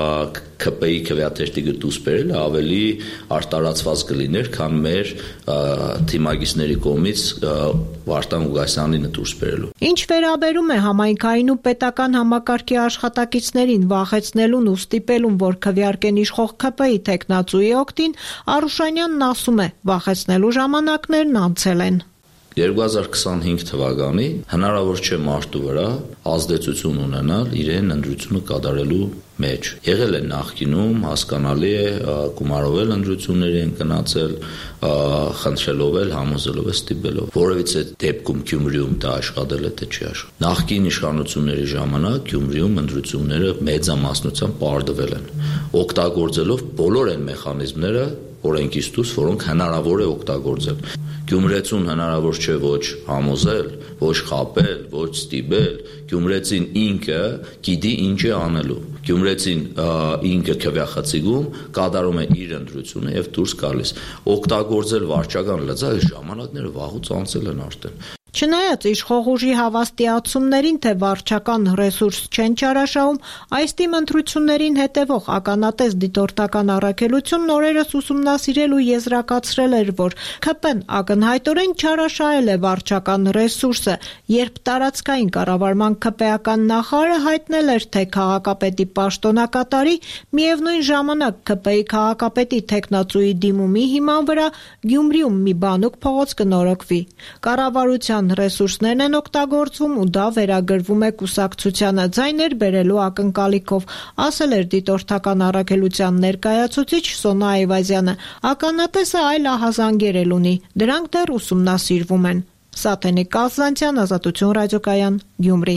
K P I քվեաթեժնիկը դուրս բերելը ավելի արտարացված կլիներ, քան մեր թիմագիստների կողմից Վարդան Ղուկասյանին դուրս բերելու։ Ինչ վերաբերում է համայնքային ու պետական համակարգի աշխատակիցներին վախեցնելուն ու ստիպելուն, որ քվեարկեն իշխող K P I տեխնացուի օգտին, Արուշանյանն ասում է, վախեցնելու ժամանակներն անցել են։ երկու հազար քսանհինգ թվականի հնարավոր չէ մարդու վրա ազդեցություն ունենալ իրեն ընտրությունը կատարելու մեջ։ Եղել է նախկինում, հասկանալի է, գումարով ընտրությունների են գնացել, խնդրելով էլ, համոզելով է, ստիպելով։ Որովհետեւ դեպքում Գյումրիում դա աշխատել է, թե չի աշխատել։ Նախկին իշխանությունների ժամանակ Գյումրիում ընտրությունները մեծամասնությամբ պարտվել են, օգտագործելով բոլոր այն մեխանիզմները, օրենքից դուրս, որոնք հնարավոր է օգտագործել։ Գյումրեցուն հնարավոր չէ ոչ համոզել, ոչ խաբել, ոչ ստիպել, գյումրեցին ինքը գիտի ինչ է անելու։ Գյումրեցին ինքը քվեախցիկում կատարում է իր ընտրությունը եւ դուրս գալիս։ Օգտագործել վարչական լծակ ժամանակները վաղուց անցել են արդեն։ Չնայած իշխող ուժի հավաստիացումներին, թե վարչական ռեսուրս չեն չարաշահում, այս թիմ ընտրություններին հետևող ականատես դիտորդական առաքելությունն օրերս ուսումնասիրել ու եզրակացրել էր, որ K P I-ն ակնհայտորեն չարաշահել է վարչական ռեսուրսը, երբ տարածքային կառավարման K P I-ական նախարարը հայտնել էր, թե քաղաքապետի պաշտոնակատարի միևնույն ժամանակ K P I քաղաքապետի տեխնացուի դիմումի հիման վրա Գյումրիում մի բանուկ փողոց կնորոգվի։ Կառավարության պետության ռեսուրսներն են օգտագործվում ու դա վերագրվում է կուսակցությանը ձայներ բերելու ակնկալիքով, ասել էր դիտորդական առաքելության ներկայացուցիչ Սոնա Այվազյանը։ Ականատեսը այլ ահազանգեր էլ ունի, դրանք դեռ ուսումնասիրվում են։ Սաթենիկ Կազանցյան, Ազատություն ռադիոկայան, Գյումրի։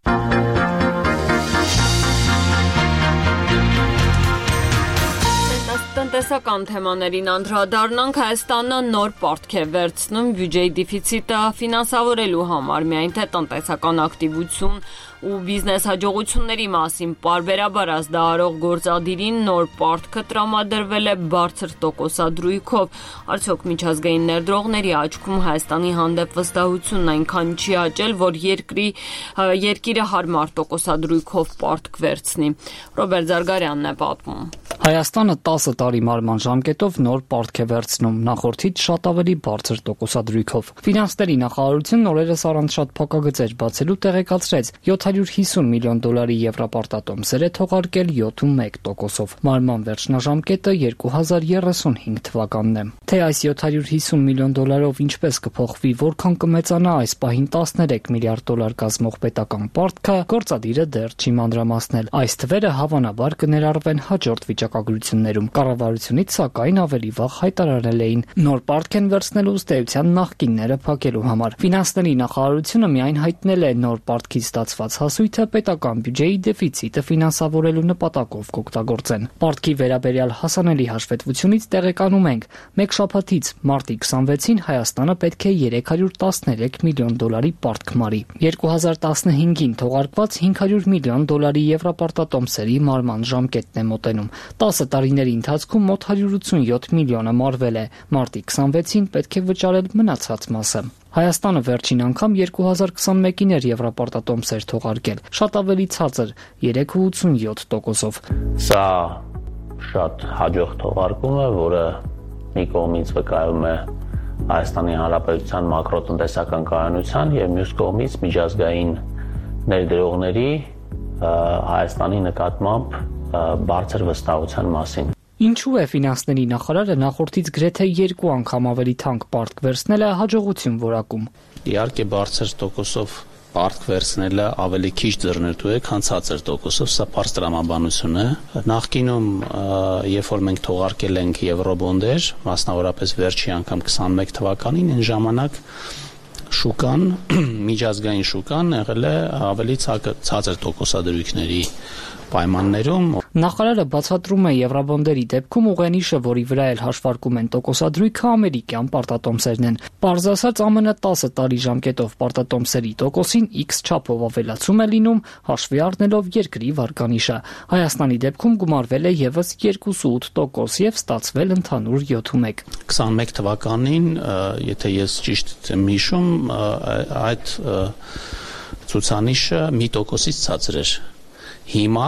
Տնտեսական թեմաներին անդրադառնանք, Հայաստանը նոր պարտք է վերցնում բյուջեի դեֆիցիտը ֆինանսավորելու համար, միայն թե տնտեսական ակտիվություն ու բիզնես հաջողությունների մասին պարբերաբար ազդարող գործադիրին նոր պարտքը տրամադրվել է բարձր տոկոսադրույքով։ Արդյոք միջազգային ներդրողների աչքում Հայաստանի հանդեպ վստահությունն այնքան չի աճել, որ երկրի երկիրը հարմար տոկոսադրույքով պարտք վերցնի։ Ռոբերտ Զարգարյանն է պատմում։ Հայաստանը տասը տարի մարման ժամկետով նոր պարտք է վերցնում, նախորդից շատ ավելի բարձր տոկոսադրույքով։ Ֆինանսների նախարարությունն օրերս առանց շատ փակագծեր բացելու տեղեկացրեց յոթ հարյուր հիսուն միլիոն դոլարի եվրոպարտատոմսեր է թողարկել յոթ վեց տոկոսով։ Մարման վերջնաժամկետը երկու հազար երեսունհինգ թվականն է։ Թե այս յոթ հարյուր հիսուն միլիոն դոլարով ինչպես կփոխվի, որքան կմեծանա այս պահին տասներեք միլիարդ դոլար կազմող պետական պարտքը, գործադիրը դեռ չի մանրամասնել։ Այս թվերը հավանաբար կներառվեն հաջորդ վիճակագրություններում։ Կառավարությունից սակայն ավելի վաղ հայտարարել էին նոր պարտք են վերցնելու ըստ էության նախկինները փակելու համար։ Ֆինանսների նախարարությունը միայն հայտնել է նոր պարտքից ստացված հասույթը պետական բյուջեի դեֆիցիտը ֆինանսավորելու նպատակով կօգտագործեն։ Պարտքի վերաբերյալ հասանելի հաշվետվությունից տեղեկանում ենք, մեկ շաբաթից մարտի քսանվեցին Հայաստանը պետք է երեք հարյուր տասներեք միլիոն դոլարի պարտք մարի։ երկու հազար տասնհինգին թողարկված հինգ հարյուր միլիոն դոլարի եվրոպարտատոմսերի մարման ժամկետն է մոտենում։ տասը տարիների ընթացքում մոտ հարյուր ութսունյոթ միլիոնը մարվել է։ Մարտի քսանվեցին պետք է վճարել մնացած մասը։ Հայաստանը վերջին անգամ երկու հազար քսանմեկին էր եվրոպարտատոմսեր թողարկել, շատ ավելի ցածր երեք հարյուր ութսունյոթ տոկոսով։ Սա շատ հաջող թողարկում է, որը մի կողմից վկայում է Հայաստանի Հանրապետության մակրոտնտեսական կայունության եւ մյուս կողմից միջազգային ներդրողների Հայաստանի նկատմամբ բարձր վստահության մասին։ Ինչու է ֆինանսների նախարարը նախորդից գրեթե երկու անգամ ավելի թանկ պարտք վերցնելը հաջողություն որակում։ Իհարկե բարձր տոկոսով պարտք վերցնելը ավելի քիչ ձեռնտու է, քան ցածր տոկոսով, սա բարձր տրամաբանություն է։ Նախկինում, երբ որ մենք թողարկել ենք եվրոբոնդեր, մասնավորապես վերջի անգամ քսանմեկ թվականին, այն ժամանակ շուկան, միջազգային շուկան եղել է ավելի ցածր տոկոսադրույքների պայմաններում։ Նախարարը բացատրում է եվրոբոնդերի դեպքում ուղենիշը, որի վրա էլ հաշվարկում են տոկոսադրույքը, ամերիկյան պարտատոմսերն են։ Պարզ ասած, ԱՄՆ տասը տարի ժամկետով պարտատոմսերի տոկոսին X չափով ավելացում է լինում, հաշվի առնելով երկրի վարկանիշը։ Հայաստանի դեպքում գումարվել է եւս երկուսուութ տոկոս եւ ստացվել ընդհանուր յոթ քսանմեկ թվականին, եթե ես ճիշտ եմ հիշում, այդ ցուցանիշը մի տոկոսից ցածր էր։ Հիմա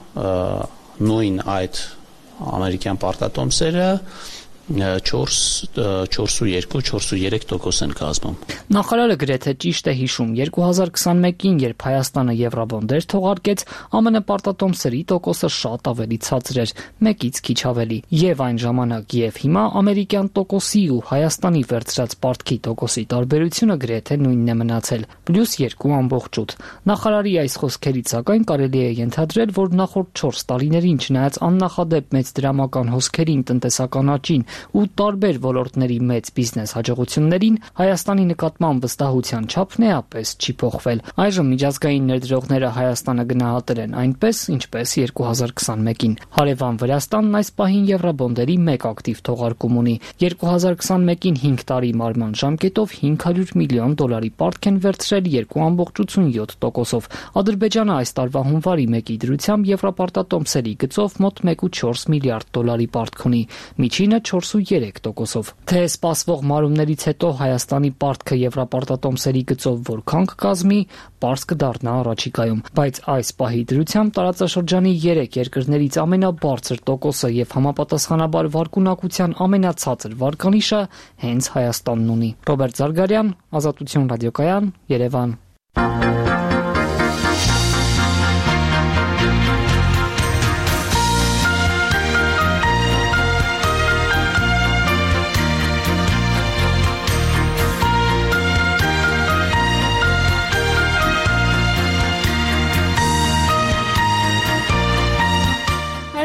նույն այդ ամերիկյան պարտատոմսերը չորս հարյուր երկու չորս հարյուր երեք տոկոս են կազմում։ Նախարարը գրեթե ճիշտ է հիշում, երկու հազար քսանմեկին, երբ Հայաստանը եվրոբոնդեր թողարկեց, ԱՄՆ պարտատոմսերի տոկոսը շատ ավելի ցածր էր, մեկից քիչ ավելի։ Եվ այն ժամանակ, եւ հիմա ամերիկյան տոկոսի ու Հայաստանի վերցրած պարտքի տոկոսի տարբերությունը գրեթե նույնն է մնացել, պլյուս երկու ամբողջութ։ Նախարարի այս խոսքերից սակայն կարելի է ենթադրել, որ նախորդ չորս տարիներին, չնայած աննախադեպ մեծ դրամական հոսքերին, տնտեսական աճին ու տարբեր ոլորտների մեծ բիզնես հաջողություններին, Հայաստանի նկատմամբ վստահության չափն էապես չի փոխվել։ Այժմ միջազգային ներդրողները Հայաստանը գնահատել են այնպես, ինչպես երկու հազար քսանմեկին։ Հարևան Վրաստանն այս պահին եվրոբոնդերի մեկ ակտիվ թողարկում ունի։ երկու հազար քսանմեկին հինգ տարի մարման ժամկետով հինգ հարյուր միլիոն դոլարի պարտք են վերցրել երկու հարյուր ութսունյոթ տոկոսով։ Ադրբեջանը այս տարվա հունվարի մեկի դրությամբ եվրոպարտատոմսերի գծով մոտ մեկ հարյուր չորս միլիարդ դոլարի պարտք ունի, միջինը չորս հարյուր երեք տոկոսով։ Թե սպասվող մարումներից հետո Հայաստանի պարտքը եվրոպարտատոմսերի գծով որքան կկազմի, պարզ կդառնա առաջիկայում, բայց այս պահի դրությամբ տարածաշրջանի երեք երկրներից ամենաբարձր տոկոսը եւ համապատասխանաբար վարկունակության ամենացածր վարկանիշը հենց Հայաստանն ունի։ Ռոբերտ Զարգարյան, Ազատություն ռադիոկայան, Երևան։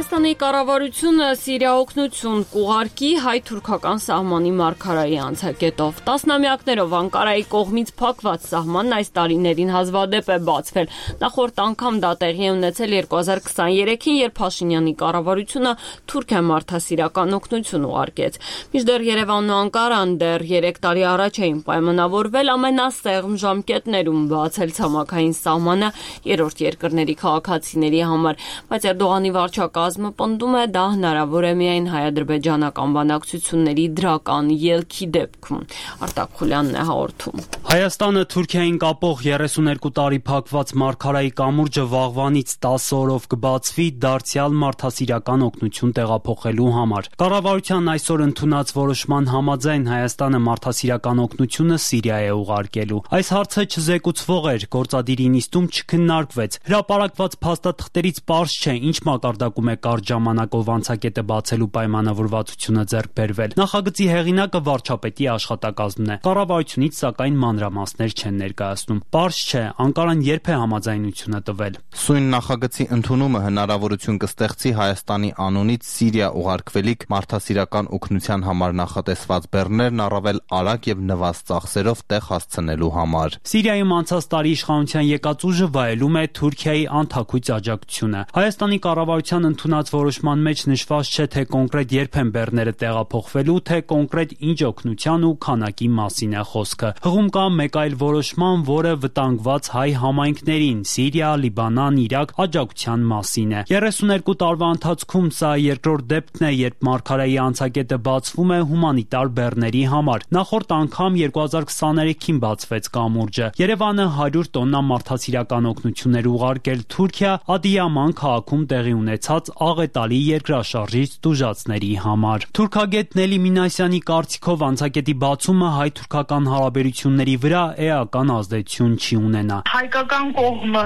Հայաստանի կառավարությունը Սիրիա օգնություն կուղարկի հայ-թուրքական սահմանի մարգարայի անցակետով։ Տասնամյակներով Անկարայի կողմից փակված սահմանն այս տարիներին հազվադեպ է բացվել։ Նախորդ անգամ դա տեղի է ունեցել երկու հազար քսաներեքին, երբ Փաշինյանի կառավարությունը Թուրքիա մարդասիրական օգնություն ուղարկեց։ Մինչդեռ Երևանն ու Անկարան դեռ երեք տարի առաջ էին պայմանավորվել ամենասեղմ ժամկետներում բացել ցամաքային սահմանը երրորդ երկրների քաղաքացիների համար, բայց Էրդողանի վարչակազմը պնդում է դա հնարավոր է միայն հայ-ադրբեջանական բանակցությունների դրական ելքի դեպքում։ Արտակ Խուլյանն է հաղորդում։ Հայաստանը Թուրքիային կապող երեսուներկու տարի փակված մարգարայի կամուրջը վաղվանից տասը օրով կբացվի դարձյալ մարդասիրական օգնություն տեղափոխելու համար։ Կառավարության այսօր ընդունած որոշման համաձայն Հայաստանը մարդասիրական օգնությունը Սիրիա է ուղարկելու։ Այս հարցը չզեկուցվող էր, գործադիրի նիստում չքննարկվեց։ Հրապարակված փաստաթղթերից պարզ չէ, ինչ մակարդակում է կարճ ժամանակով անցակետը բացելու պայմանավորվածությունը ձեռք բերվել։ Նախագծի հեղինակը վարչապետի աշխատակազմն է։ Կառավարությունից սակայն մանրամասներ չեն ներկայացնում։ Պարզ չէ, Անկարան երբ է համաձայնությունը տվել։ Սույն նախագծի ընդունումը հնարավորություն կստեղծի Հայաստանի անունից Սիրիա ուղարկվելիք մարդասիրական օգնության համար նախատեսված բեռներն առավել արագ եւ նվազ ծախսերով տեղ հասցնելու համար։ Սիրիայում անցած տարի իշխանության եկած ուժը վայելում է Թուրքիայի անթաքույց աջակցությունը։ Հայաստանի կառավարության ընդունած որոշման մեջ նշված չէ, թե կոնկրետ երբ են բեռները տեղափոխվելու, թե կոնկրետ ինչ օգնության ու քանակի մասին է խոսքը։ Հղում կա մեկ այլ որոշման, որը վտանգված հայ համայնքներին Սիրիա, Լիբանան, Իրաք աջակցության մասին է։ երեսուներկու տարվա ընթացքում սա երկրորդ դեպքն է, երբ մարգարայի անցակետը բացվում է հումանիտար բեռների համար։ Նախորդ անգամ երկու հազար քսաներեքին բացվեց կամուրջը։ Երևանը հարյուր տոննա մարդասիրական օգնություններ ուղարկել Թուրքիա Ադիյաման քաղաքում տեղի ունեցած աղետալի երկրաշարժից տուժածների համար։ Թուրքագետ Նելի Մինասյանի կարծիքով անցակետի բացումը հայ-թուրքական հարաբերությունների վրա էական ազդեցություն չի ունենա։ Հայկական կողմը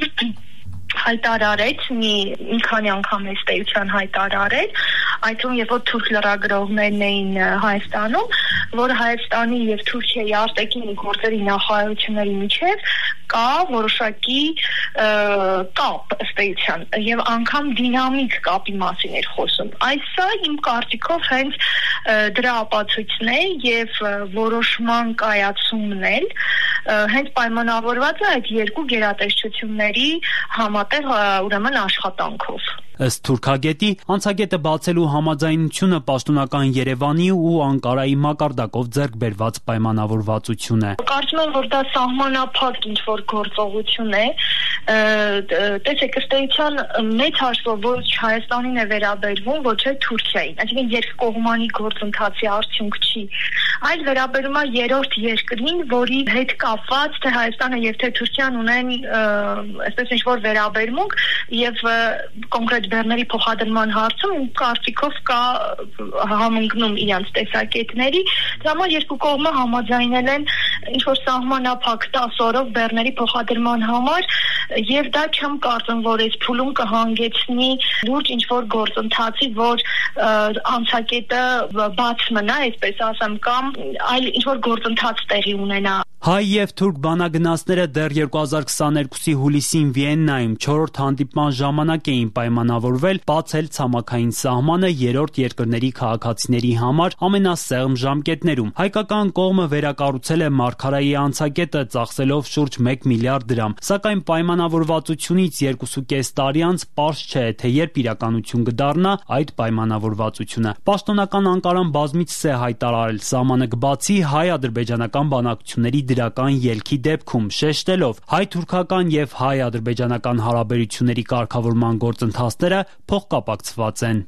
հայտարարեց մի մի քանի անգամ էս տեյության հայտարարել, այդ թվում երբ որ թուրք լրագրողներն էին Հայաստանում, որ Հայաստանի եւ Թուրքիայի արտաքին գործերի նախարարությունների միջև կա որոշակի կապ ըստ էության եւ անգամ դինամիկ կապի մասին էր խոսում։ Այսը իմ կարծիքով հենց դրա ապացույցն է եւ որոշման կայացումն էլ հենց պայմանավորված է այդ երկու գերատեսչությունների համատեղ ուրեմն աշխատանքով։ Ըստ թուրքագետի, անցակետը բացելու համաձայնությունը պաշտոնական Երևանի ու Անկարայի մակարդակով ձեռք բերված պայմանավորվածություն է։ Կարծում եմ, որ դա սահմանափակ ինչ-որ գործողություն է։ Տեսեք, ըստ էության մեծ հաշվով ոչ Հայաստանին է վերաբերվում, ոչ էլ Թուրքիային։ Այսինքն երկկողմանի գործընթացի արդյունք չի, այլ վերաբերում է երրորդ երկրին, որի հետ կապված թե Հայաստանը եւ թե Թուրքիան ունեն այսպես ինչ-որ վերաբերմունք եւ կոնկրետ բեռների փոխադրման հարցում իմ կարծիքով կա համընկնում իրենց տեսակետների, դրա համար երկու կողմը համաձայնել են ինչ-որ սահմանափակ տասը օրով բեռների փոխադրման համար եւ դա չեմ կարծում, որ այս փուլում կհանգեցնի լուրջ ինչ-որ գործընթացի, որ անցակետը բաց մնա, այսպես ասեմ, կամ այլ ինչ-որ գործընթաց տեղի ունենա։ Հայ եւ թուրք բանագնացները դեռ երկու հազար քսաներկուսի հուլիսին Վիեննայում չորրորդ հանդիպման ժամանակ էին պայմանավորվել բացել ցամաքային սահմանը երրորդ երկրների քաղաքացիների համար ամենասեղմ ժամկետներում։ Հայկական կողմը վերակառուցել է մարգարայի անցակետը ծախսելով շուրջ մեկ միլիարդ դրամ, սակայն պայմանավորվածությունից երկուսուկես տարի անց պարզ չէ, թե երբ իրականություն կդառնա այդ պայմանավորվածությունը։ Պաշտոնական Անկարան բազմիցս է հայտարարել սահմանը կբացի հայ-ադրբեջանական բանակցությունների դրական ելքի դեպքում, շեշտելով հայ-թուրքական եւ հայ-ադրբեջանական հարաբերությունների կարգավորման գործընթացները փոխկապակցված են։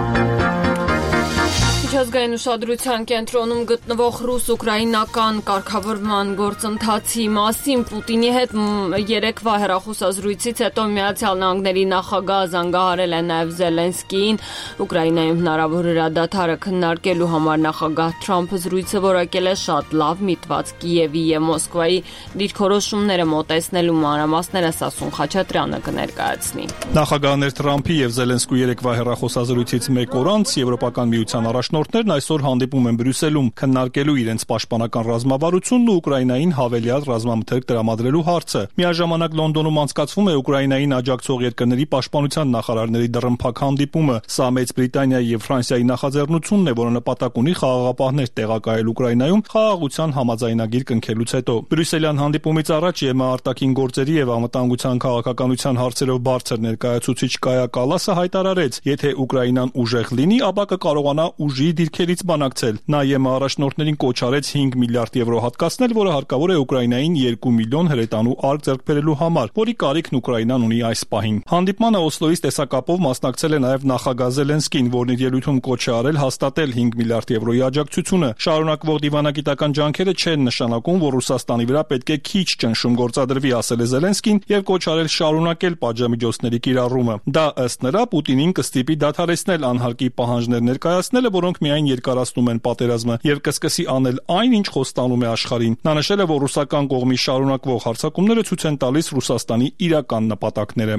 Միջազգային ուշադրության կենտրոնում գտնվող ռուս-ուկրաինական կարգավորման գործընթացի մասին Պուտինի հետ երեկվա հեռախոսազրույցից հետո Միացյալ Նահանգների նախագահ զանգահարել է նաև Զելենսկիին Ուկրաինայում հնարավոր հրադադարը քննարկելու համար նախագահ Թրամփը զրույցը որակել է շատ լավ միտված Կիևի եւ Մոսկվայի դիրքորոշումները մոտեցնելու մանրամասները Սասուն Խաչատրյանը կներկայացնի։ Նախագահներ Թրամփի եւ Զելենսկու երեկվա հեռախոսազրույցից մեկ օր անց Եվրոպական միության առաջնորդ առաջնորդներն այսօր հանդիպում են Բրյուսելում քննարկելու իրենց պաշտպանական ռազմավարությունն ու Ուկրաինային հավելյալ ռազմամթերք տրամադրելու հարցը։ Միաժամանակ Լոնդոնում անցկացվում է Ուկրաինային աջակցող երկրների պաշտպանության նախարարների դռնփակ հանդիպումը։ Սա Մեծ Բրիտանիայի եւ Ֆրանսիայի նախաձեռնությունն է, որը նպատակ ունի խաղաղապահներ տեղակայել Ուկրաինայում խաղաղության համաձայնագիր կնքելուց հետո։ Բրյուսելյան հանդիպումից առաջ ԵՄ արտաքին գործերի եւ անվտանգության քաղաքականության հարցերով բարձր ներկայացուցիչ Կայա Կալասը հայտարարեց, եթե Ուկրաինան ուժեղ լինի, ապա կկարողանա ուժի դիրքերից բանակցել։ Նա ԵՄ առաջնորդներին կոչ արեց հինգ միլիարդ եվրո հատկացնել, որը հարկավոր է Ուկրաինային երկու միլիոն հրետանու արկ ձեռք բերելու համար, որի կարիքն Ուկրաինան ունի այս պահին։ Հանդիպմանը Օսլոյից տեսակապով մասնակցել է նաեւ նախագահ Զելենսկին, որն իր ելույթում կոչ է արել հաստատել հինգ միլիարդ եվրոյի աջակցությունը։ Շարունակվող դիվանագիտական ջանքերը չեն նշանակում, որ Ռուսաստանի վրա պետք է քիչ ճնշում գործադրվի, ասել է Զելենսկին եւ կոչ արել շարունակել պատժամիջոցների կիրառումը։ Դա ըստ նրա Պուտինին կստիպի դադարեցնել անհարկի պահանջներ ներկայացնելը, որոնք միայն երկարացնում են պատերազմը եւ կսկսի անել այն, ինչ խոստանում է աշխարհին։ Նա նշել է, որ ռուսական կողմի շարունակվող հարձակումները ցույց են տալիս Ռուսաստանի իրական նպատակները։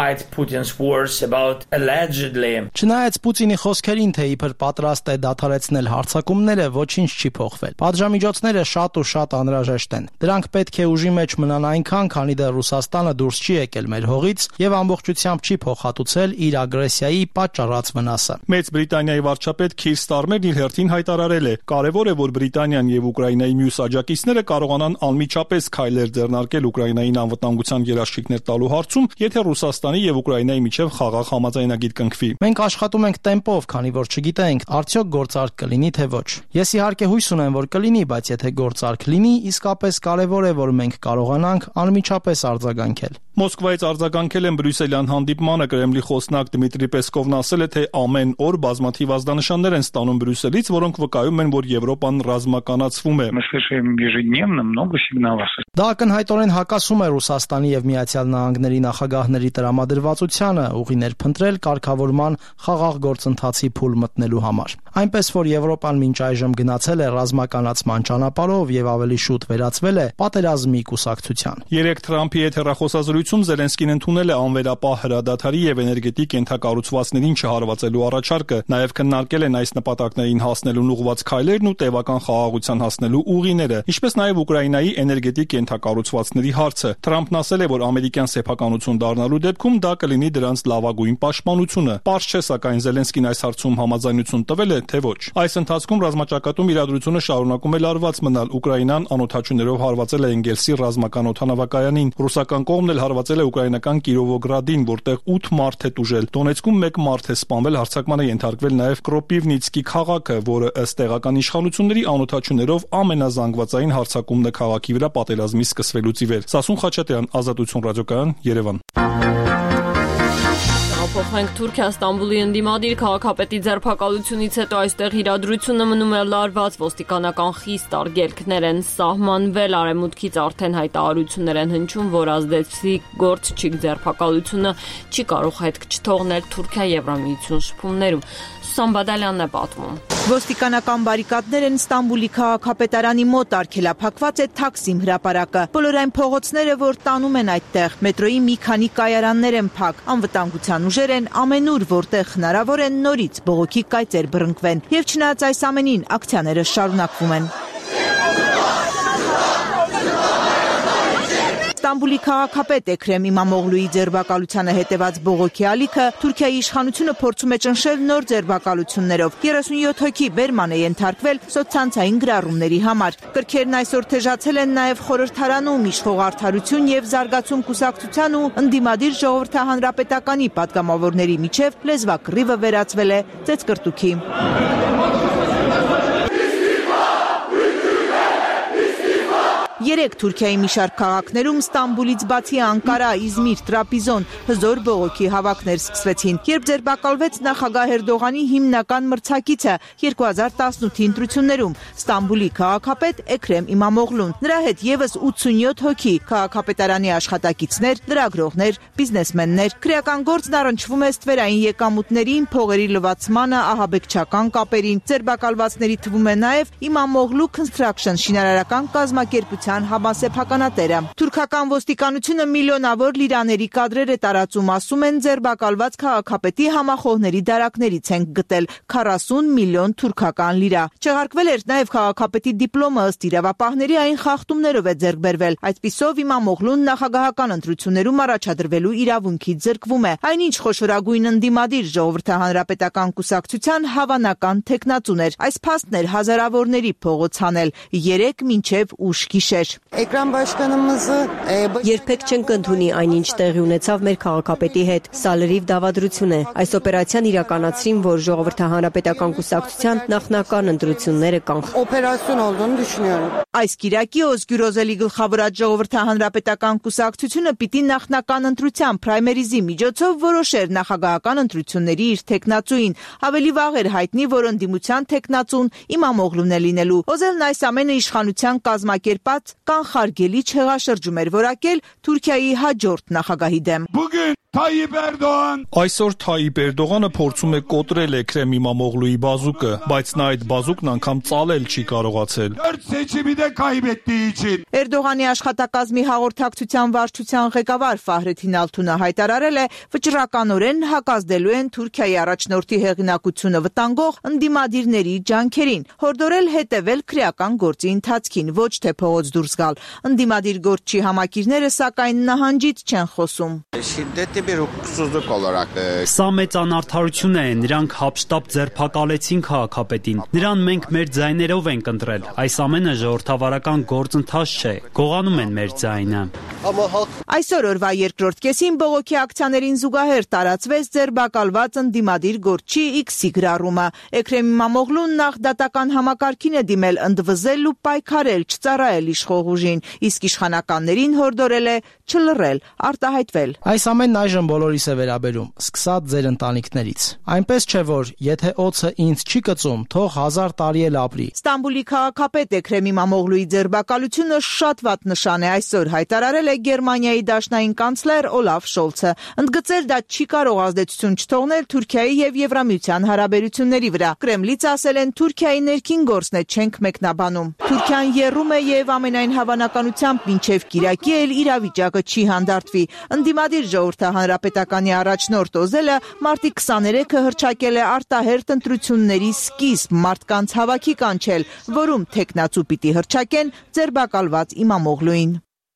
Չնայած Պուտինի խոսքերին, թե իբր պատրաստ է դադարեցնել հարձակումները, ոչինչ չի փոխվել։ Պատժամիջոցները շատ ու շատ անհրաժեշտ են։ Դրանք պետք է ուժի մեջ մնան այնքան, քանի դեռ Ռուսաստանը դուրս չի եկել մեր հողից եւ ամբողջությամբ չի փոխհատուցել իր ագրեսիայի պատճառած վնասը։ Մեծ Բրիտանիայի վարչապետ Քիր Ստարմերն իր հերթին հայտարարել է. «Կարևոր է, որ Բրիտանիան եւ Ուկրաինայի մյուս աջակիցները կարողանան անմիջապես քայլեր ձեռնարկել Ուկրաինային անվտանգության երաշխիքներ տալու հարցում, եթե Ռուսաստանի եւ Ուկրաինայի միջև խաղաղ համաձայնագիր կնքվի»։ Մենք աշխատում ենք տեմպով, քանի որ չգիտենք արդյոք գործարք կլինի թե ոչ։ Ես իհարկե հույս ունեմ, որ կլինի, բայց եթե գործարք լինի, իսկապես կարևոր է, որ մենք կարողանանք անմիջապես արձագանքել։ Մոսկվայից արձագանքել են Բրյուսելյան հանդիպմանը Կրեմլի խոսնակ Դմիտրի Պեսկովն ասել է, թե ամեն օր բազմաթիվ ազդանշաններ են ստանում Բրյուսելից, որոնք վկայում են, որ Եվրոպան ռազմականացվում է։ Դա ակնհայտորեն հակասում է Ռուսաստանի եւ Միացյալ Նահանգների նախագահների տրամադրվածությանը ուղիներ փնտրել կարգավորման խաղաղ գործընթացի փուլ մտնելու համար։ Այնպես որ Եվրոպան մինչ այժմ գնացել է ռազմականացման ճանապարհով եւ ավելի շուտ վերածվել է պատերազմի կուսակցության։ Երեք Թրամփի հետ հեռախոսազրույցում Զելենսկին ընդունել է անվերապահ հրադադարի եւ էներգետիկ ենթակառուցվածքներին չհարվածելու առաջարկը, նաեւ քննարկել են այս նպատակներին հասնելուն ուղղված քայլերն ու տևական խաղաղության հասնելու ուղիները, ինչպես նաեւ Ուկրաինայի էներգետիկ ենթակառուցվածքների հարցը։ Թրամփն ասել է, որ ամերիկյան սեփականություն դառնալու դեպքում դա կլինի դրանց լավագույն պաշտպանությունը։ Պարզ չէ, սակայն Զելենսկին այս հարցում համաձայնություն տվել է, թե ոչ։ Այս ընթացքում ռազմաճակատում իրադրությունը շարունակում է լարված մնալ։ Ուկրաինան անօդաչուներով հարվածել է Էնգելսի ռազմական օդանավակայանին։ Ռուսական կողմն էլ հարվածել է ուկրաինական Կիրովոգրադին, որտեղ ութ մարդ է տուժել։ Դոնեցկում մեկ մարդ է սպանվել, հարձակման է ենթարկվել նաև Կրոպիվնիցկի քաղաքը, որը ըստ տեղական իշխանությունների անօդաչուներով ամենազանգվածային հարձակումն է քաղաքի վրա պատերազմի սկսվելուց ի վեր։ Սասուն Խաչատրյան, Ազատություն ռադիոկայան, Երևան։ Փոխենք Թուրքիա Ստամբուլի ընդդիմադիր քաղաքապետի ձերբակալությունից հետո այստեղ իրադրությունը մնում է լարված, ոստիկանական խիստ արգելքներ են սահմանվել, արևմուտքից արդեն հայտարարություններ են հնչում, որ ազդեցիկ գործչիկ ձերբակալությունը չի կարող հետք չթողնել Թուրքիա-Եվրամիություն շփումներում։ Սուսան Բադալյանն է պատմում։ Ոստիկանական բարիկադներ են Ստամբուլի քաղաքապետարանի մոտ, արգելափակված է Թաքսիմ հրապարակը։ Բոլոր այն փողոցները, որ տանում են այդտեղ, մետրոյի մի քանի կայարաններ են փակ, անվտանգության ուժեր են ամենուր, որտեղ հնարավոր է նորից բողոքի կայծեր բռնկվեն։ Եվ չնայած այս ամենին, ակցիաները շարունակվում են։ Ստամբուլի քաղաքապետ Էքրեմ Իմամօղլուի ձերբակալությանը հետևած բողոքի ալիքը Թուրքիայի իշխանությունը փորձում է ճնշել նոր ձերբակալություններով։ երեսունյոթ հոգի բերման է ենթարկվել սոցցանցային գրառումների համար։ Կրքերն այսօր թեժացել են նաև խորհրդարանում իշխող Արդարություն եւ Զարգացում կուսակցության ու ընդդիմադիր ժողովրդահանրապետականի պատգամավորների միջև լեզվակռիվը վերածվել է ծեծկռտուքի։ Երեք Թուրքիայի մի շարք քաղաքներում Ստամբուլից բացի Անկարա, Իզմիր, Տրապիզոն հզոր բողոքի հավաքներ սկսվեցին, երբ ձերբակալվեց նախագահ Էրդողանի հիմնական մրցակիցը երկու հազար տասնութի ընտրություններում Ստամբուլի քաղաքապետ Էքրեմ Իմամօղլուն։ Նրա հետ եւս ութսունյոթ հոգի քաղաքապետարանի աշխատակիցներ, լրագրողներ, բիզնեսմեններ։ Քրեական գործն առնչվում է ստվերային եկամուտներին, փողերի լվացմանը, ահաբեկչական կապերին։ Ձերբակալվածների թվում է նաեւ Իմամօղլու Construction շինարարական կազմակերպության Իրան համասեփականատերը։ Թուրքական ոստիկանությունը միլիոնավոր լիրաների կադրեր է տարածում, ասում են ձերբակալված քաղաքապետի համախոհների դարակներից են գտել քառասուն միլիոն թուրքական լիրա։ Չեղարկվել էր նաև քաղաքապետի դիպլոմը, ըստ իրավապահների այն խախտումներով է ձեռք բերվել։ Այսպիսով Իմամօղլուն նախագահական ընտրություններում առաջադրվելու իրավունքից զրկվում է։ Այնինչ խոշորագույն ընդդիմադիր Ժողովրդի հանրապետական կուսակցության հավանական թեկնածուն էր։ Այս փաստն էր հազարավորների փողոց հանել երեք մինչև ուշ գիշեր։ Երբեք չենք ընդունի այնինչ տեղի ունեցավ մեր քաղաքապետի հետ։ Սա լրիվ դավադրություն է։ Այս օպերացիան իրականացրին, որ Ժողովրդի հանրապետական կուսակցության նախնական ընտրությունները կանխեն։ Այս կիրակի Օզգյուրոզելի գլխավորած Ժողովրդի հանրապետական կուսակցությունը պիտի նախնական ընտրության պրայմերիզի միջոցով որոշեր նախագահական ընտրությունների իր թեկնածուին։ Ավելի վաղ էր հայտնի, որ ընդդիմության թեկնածուն Իմամօղլուն է լինելու։ Օզելն այս ամենը իշխանության կազմակերպած կանխարգելի չեղաշրջում էր որակել Թուրքիայի հաջորդ նախագահի դեմ։ Այսօր Թայիպ Էրդողանը փորձում է կոտրել Էքրեմ Իմամօղլուի բազուկը, բայց նա այդ բազուկն անգամ ծալել չի կարողացել։ Էրդողանի աշխատակազմի հաղորդակցության վարչության ղեկավար Ֆահրեթին Ալթունը հայտարարել է, վճռականորեն հակազդելու են Թուրքիայի առաջնորդի հեղինակությունը վտանգող ընդդիմադիրների ջանքերին, հորդորել հետևել քրեական գործի ընթացքին, ոչ թե փողոց դուրս գալ։ Ընդդիմադիր գործչի համակիրները սակայն նահանջից չեն խոսում։ Սա մեծ անարդարություն է, նրանք հապշտապ ձերբակալեցին քաղաքապետին։ Նրան մենք մեր ձայներով ենք ընտրել։ Այս ամենը ժողովրդավարական գործընթաց չէ։ Գողանում են մեր ձայնը։ Այսօր օրվա երկրորդ կեսին բողոքի ակցիաներին զուգահեռ տարածվեց ձերբակալված ընդդիմադիր գործչի X-ի գրառումը։ Էքրեմ Իմամօղլուն նախ դատական համակարգին է դիմել ընդվզել ու պայքարել, չծառայել իշխող ուժին, իսկ իշխանականներին հորդորել է չլռել, արտահայտվել։ Այս ամենն այժմ բոլորիս է վերաբերում, սկսած ձեր ընտանիքներից։ Այնպես չէ, որ եթե օձը ինձ չի կծում, թող հազար տարի էլ ապրի։ Ստամբուլի քաղաքապետ Էքրեմ Իմամօղլուի ձերբակալությունը շատ վատ նշան է, այսօր հայտարարել է Գերմանիայի դաշնային կանցլեր Օլաֆ Շոլցը։ Ընդգծել դա չի կարող ազդեցություն չթողնել Թուրքիայի եւ Եվրամիության հարաբերությունների վրա։ Կրեմլից ասել են Թուրքիայի ներքին գործն է չենք մեկնաբանում։ Թուրքիան եռում է եւ ամենայն հավանականությամբ մինչեւ կիրակի էլ իրավիճակը չի հանդարտվի։ Ընդդիմադիր Ժողովրդի հանրապետականի առաջնորդ Օզելը մարտի քսաներեքը հռչակել է արտահերթ ընտրությունների սկիզբ մարդկանց հավաքի կանչել, որում թեկնածու պիտի հռչակեն ձերբակալված Իմամօղլուին։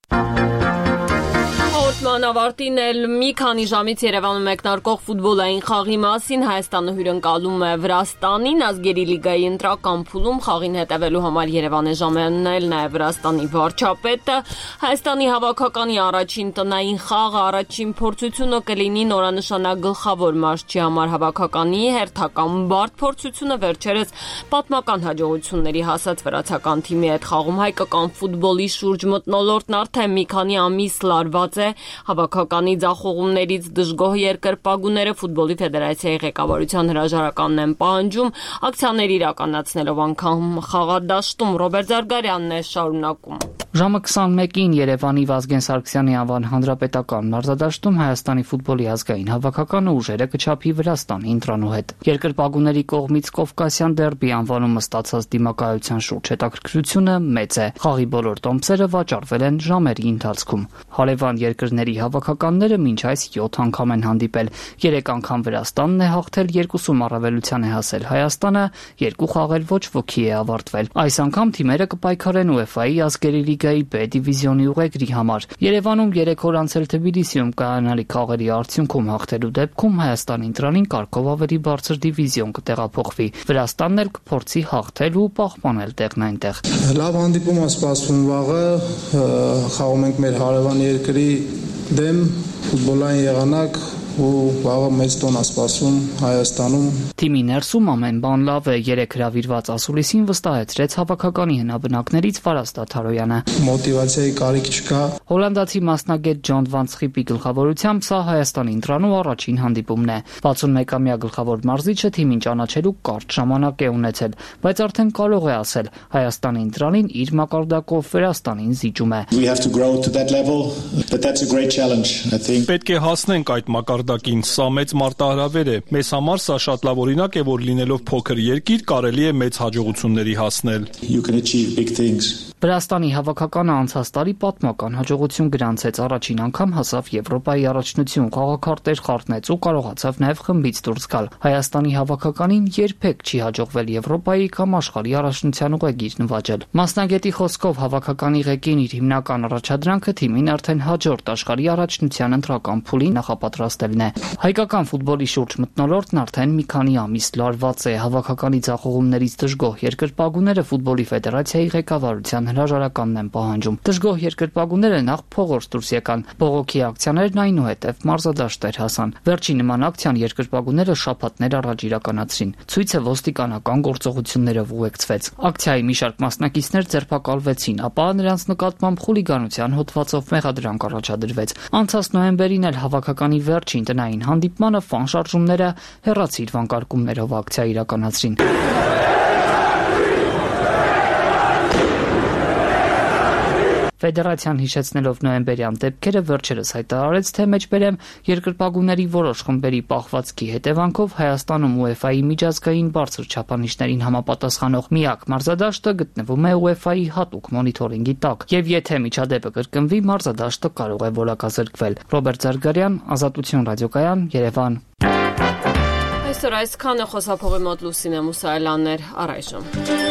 Հաղորդման ավարտին էլ մի քանի ժամից Երևանում մեկնարկող ֆուտբոլային խաղի մասին Հայաստանը հյուրընկալում է Վրաստանին ազգերի լիգայի ընտրական փուլում խաղին հետևելու համար Երևան է ժամանել նաև Վրաստանի վարչապետը։ Հայաստանի հավաքականի առաջին տնային խաղը առաջին փորձությունը կլինի նորանշանակ գլխավոր մարզչի համար հավաքականի հերթական բարդ փորձությունը վերջերս պատմական հաջողությունների հասած վրացական թիմի հետ խաղում հայկական ֆուտբոլի շուրջ մթնոլորտն արդեն մի քանի ամիս լարված է։ Հավաքականի ձախողումներից դժգոհ երկրպագուները ֆուտբոլի ֆեդերացիայի ղեկավարության հրաժարականն են պահանջում ակցիաներ իրականացնելով անգամ խաղադաշտում։ Ռոբերտ Զարգարյանն է շարունակում։ Ժամը քսանմեկին Երևանի Վազգեն Սարգսյանի անվան հանրապետական մարզադաշտում Հայաստանի ֆուտբոլի ազգային հավաքականը ուժերը կչափի Վրաստանի ընտրանու հետ։ Երկրպագուների կողմից Կովկասյան դերբի անվանումը ստացած դիմակայության շուրջ հետաքրքրությունը մեծ է։ Խաղի բոլոր տոմսերը վաճառվել են ժամերի ընթացքում։ Հարևան երկրների հավաքականները մինչ այս յոթ անգամ են հանդիպել։ երեք անգամ Վրաստանն է հաղթել, երկուսում առավելության է հասել Հայաստանը, երկու խաղ էլ ոչ ոքի է ավարտվել։ Այս անգամ թիմերը կպայքարեն ՈՒԵՖԱ-ի ազգերի լիգայի B դիվիզիոնի ուղեգրի համար։ Երևանում երեք օր անց էլ Թբիլիսիում կայանալի խաղերի արդյունքում հաղթելու դեպքում Հայաստանի ընտրանին կարգով ավելի բարձր դիվիզիոն կտեղափոխվի։ Վրաստանն էլ կփորձի հաղթել ու պահպանել տեղն այնտեղ։ Լավ հանդիպում է սպասվում վաղը, խաղում ենք մեր հարևան երկրի դեմ, ֆուտբոլային եղանակ ու վաղը մեծ տոն է սպասում Հայաստանում։ Թիմի ներսում ամեն բան լավ է, երեք հրավիրված ասուլիսին վստահեցրեց հավաքականի հնաբնակներից Վարազդատ Թարոյանը։ Մոտիվացիայի կարիք չկա։ Հոլանդացի մասնագետ Ջոն Վան Սխիպի գլխավորությամբ սա Հայաստանի ընտրանու առաջին հանդիպումն է։ վաթսունմեկամյա գլխավոր մարզիչը թիմին ճանաչելու կարճ ժամանակ է ունեցել, բայց արդեն կարող է ասել Հայաստանի ընտրանին իր մակարդակով Վրաստանին զիջում է։ Պետք է հասնենք այդ մակարդակին մակարդակին։ Սա մեծ մարտահրավեր է։ Մեզ համար սա շատ լավ օրինակ է, որ լինելով փոքր երկիր կարելի է մեծ հաջողությունների հասնել։ Վրաստանի հավաքականը անցած տարի պատմական հաջողություն գրանցեց, առաջին անգամ հասավ Եվրոպայի առաջնություն, խաղաքարտեր խառնեց ու կարողացավ նաև խմբից դուրս գալ։ Հայաստանի հավաքականին երբեք չի հաջողվել Եվրոպայի կամ աշխարհի առաջնության ուղեգիր նվաճել։ Մասնագետի խոսքով հավաքականի ղեկին իր հիմնական առաջադրանքը թիմին արդեն հաջորդ աշխարհի առաջնության ընտրական փուլին նախապատրաստելն է։ Հայկական ֆուտբոլի շուրջ մթնոլորտն արդեն մի քանի ամիս լարված է։ Հավաքականի ձախողումներից դժգոհ երկրպագուները ֆուտբոլի ֆեդերացիայի ղեկավարության հրաժարականն են պահանջում։ Դժգոհ երկրպագուները նախ փողոց դուրս եկան։ Բողոքի ակցիաներն այնուհետև մարզադաշտեր հասան։ Վերջին նման ակցիան երկրպագուները շաբաթներ առաջ իրականացրին։ Ցույցը ոստիկանական գործողություններով ուղեկցվեց։ Ակցիայի մի շարք մասնակիցներ ձերբակալվեցին, ապա նրանց նկատմամբ խուլիգանության հոդվածով մեղադրանք առաջադրվեց։ Անցած նոյեմբերին էլ հավաքականի վերջին տնային հանդիպմանը ֆան շարժումները հեռացիր վանկարկումներով ակցիա իրականացրին։ Ֆեդերացիան հիշեցնելով նոյեմբերյան դեպքերը վերջերս հայտարարեց, թե մեջբերեմ երկրպագուների որոշ խմբերի պահվածքի հետևանքով Հայաստանում ՈՒԵՖԱ-ի միջազգային բարձր չափանիշներին համապատասխանող միակ մարզադաշտը գտնվում է ՈՒԵՖԱ-ի հատուկ մոնիթորինգի տակ, եւ եթե միջադեպը կրկնվի, մարզադաշտը կարող է որակազրկվել։ Ռոբերտ Զարգարյան, Ազատություն ռադիոկայան, Երևան։ Այսօր այսքանը, խոսափողի մոտ Լուսինե Մուսայելյանն էր, առայժմ։